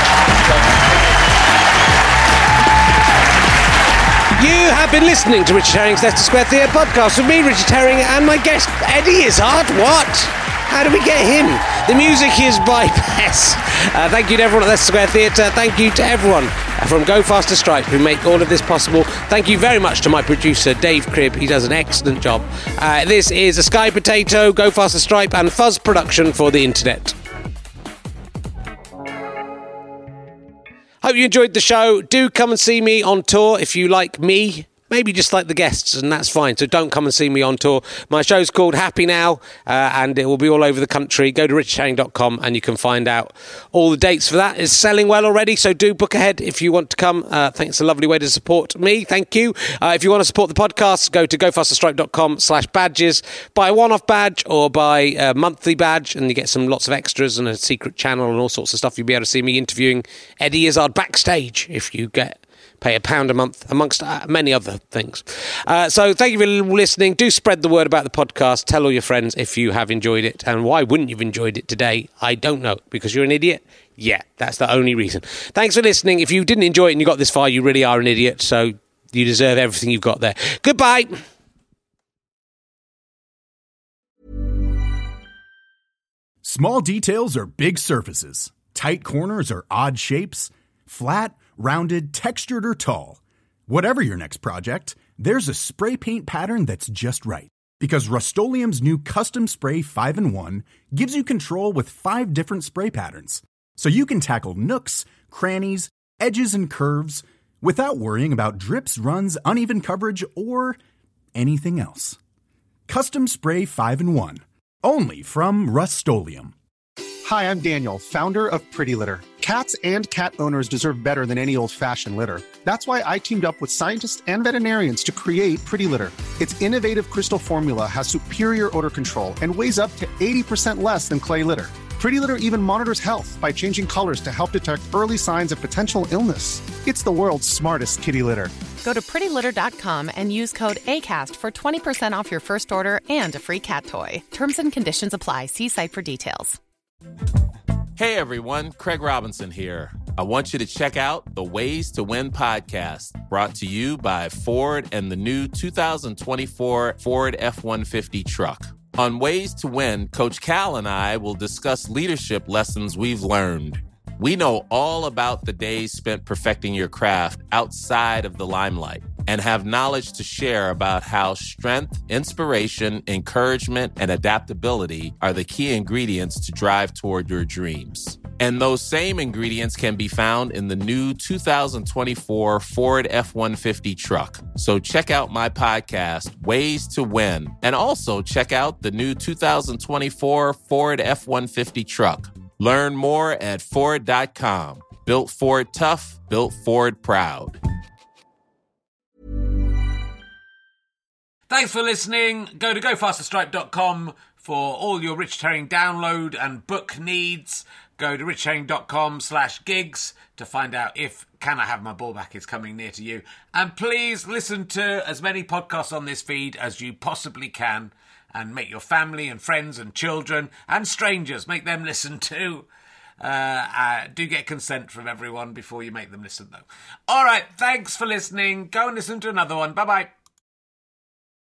You have been listening to Richard Herring's Leicester Square Theatre podcast with me, Richard Herring, and my guest, Eddie Izzard. What? How do we get him? The music is by Bess. Thank you to everyone at Leicester Square Theatre. Thank you to everyone from Go Faster Stripe who make all of this possible. Thank you very much to my producer, Dave Cribb. He does an excellent job. This is a Sky Potato, Go Faster Stripe and Fuzz production for the internet. Hope you enjoyed the show. Do come and see me on tour if you like me. Maybe just like the guests, and that's fine. So don't come and see me on tour. My show's called Happy Now, and it will be all over the country. Go to richardherring.com and you can find out all the dates for that. It's selling well already, so do book ahead if you want to come. I think it's a lovely way to support me. Thank you. If you want to support the podcast, go to gofasterstripe.com/badges. Buy a one-off badge or buy a monthly badge, and you get lots of extras and a secret channel and all sorts of stuff. You'll be able to see me interviewing Eddie Izzard backstage if you pay £1 a month, amongst many other things. So thank you for listening. Do spread the word about the podcast. Tell all your friends if you have enjoyed it. And why wouldn't you have enjoyed it today? I don't know. Because you're an idiot? Yeah, that's the only reason. Thanks for listening. If you didn't enjoy it and you got this far, you really are an idiot. So you deserve everything you've got there. Goodbye. Small details are big surfaces. Tight corners are odd shapes. Flat, rounded, textured, or tall. Whatever your next project, there's a spray paint pattern that's just right. Because Rust-Oleum's new Custom Spray 5-in-1 gives you control with 5 different spray patterns. So you can tackle nooks, crannies, edges, and curves without worrying about drips, runs, uneven coverage, or anything else. Custom Spray 5-in-1. Only from Rust-Oleum. Hi, I'm Daniel, founder of Pretty Litter. Cats and cat owners deserve better than any old-fashioned litter. That's why I teamed up with scientists and veterinarians to create Pretty Litter. Its innovative crystal formula has superior odor control and weighs up to 80% less than clay litter. Pretty Litter even monitors health by changing colors to help detect early signs of potential illness. It's the world's smartest kitty litter. Go to prettylitter.com and use code ACAST for 20% off your first order and a free cat toy. Terms and conditions apply. See site for details. Hey everyone, Craig Robinson here. I want you to check out the Ways to Win podcast, brought to you by Ford and the new 2024 Ford F-150 truck. On Ways to Win, Coach Cal and I will discuss leadership lessons we've learned. We know all about the days spent perfecting your craft outside of the limelight and have knowledge to share about how strength, inspiration, encouragement, and adaptability are the key ingredients to drive toward your dreams. And those same ingredients can be found in the new 2024 Ford F-150 truck. So check out my podcast, Ways to Win, and also check out the new 2024 Ford F-150 truck. Learn more at Ford.com. Built Ford tough, built Ford proud. Thanks for listening. Go to gofasterstripe.com for all your Richard Herring download and book needs. Go to richherring.com/gigs to find out if Can I Have My Ball Back is coming near to you. And please listen to as many podcasts on this feed as you possibly can, and make your family and friends and children and strangers, make them listen too. Do get consent from everyone before you make them listen, though. All right, thanks for listening. Go and listen to another one. Bye-bye.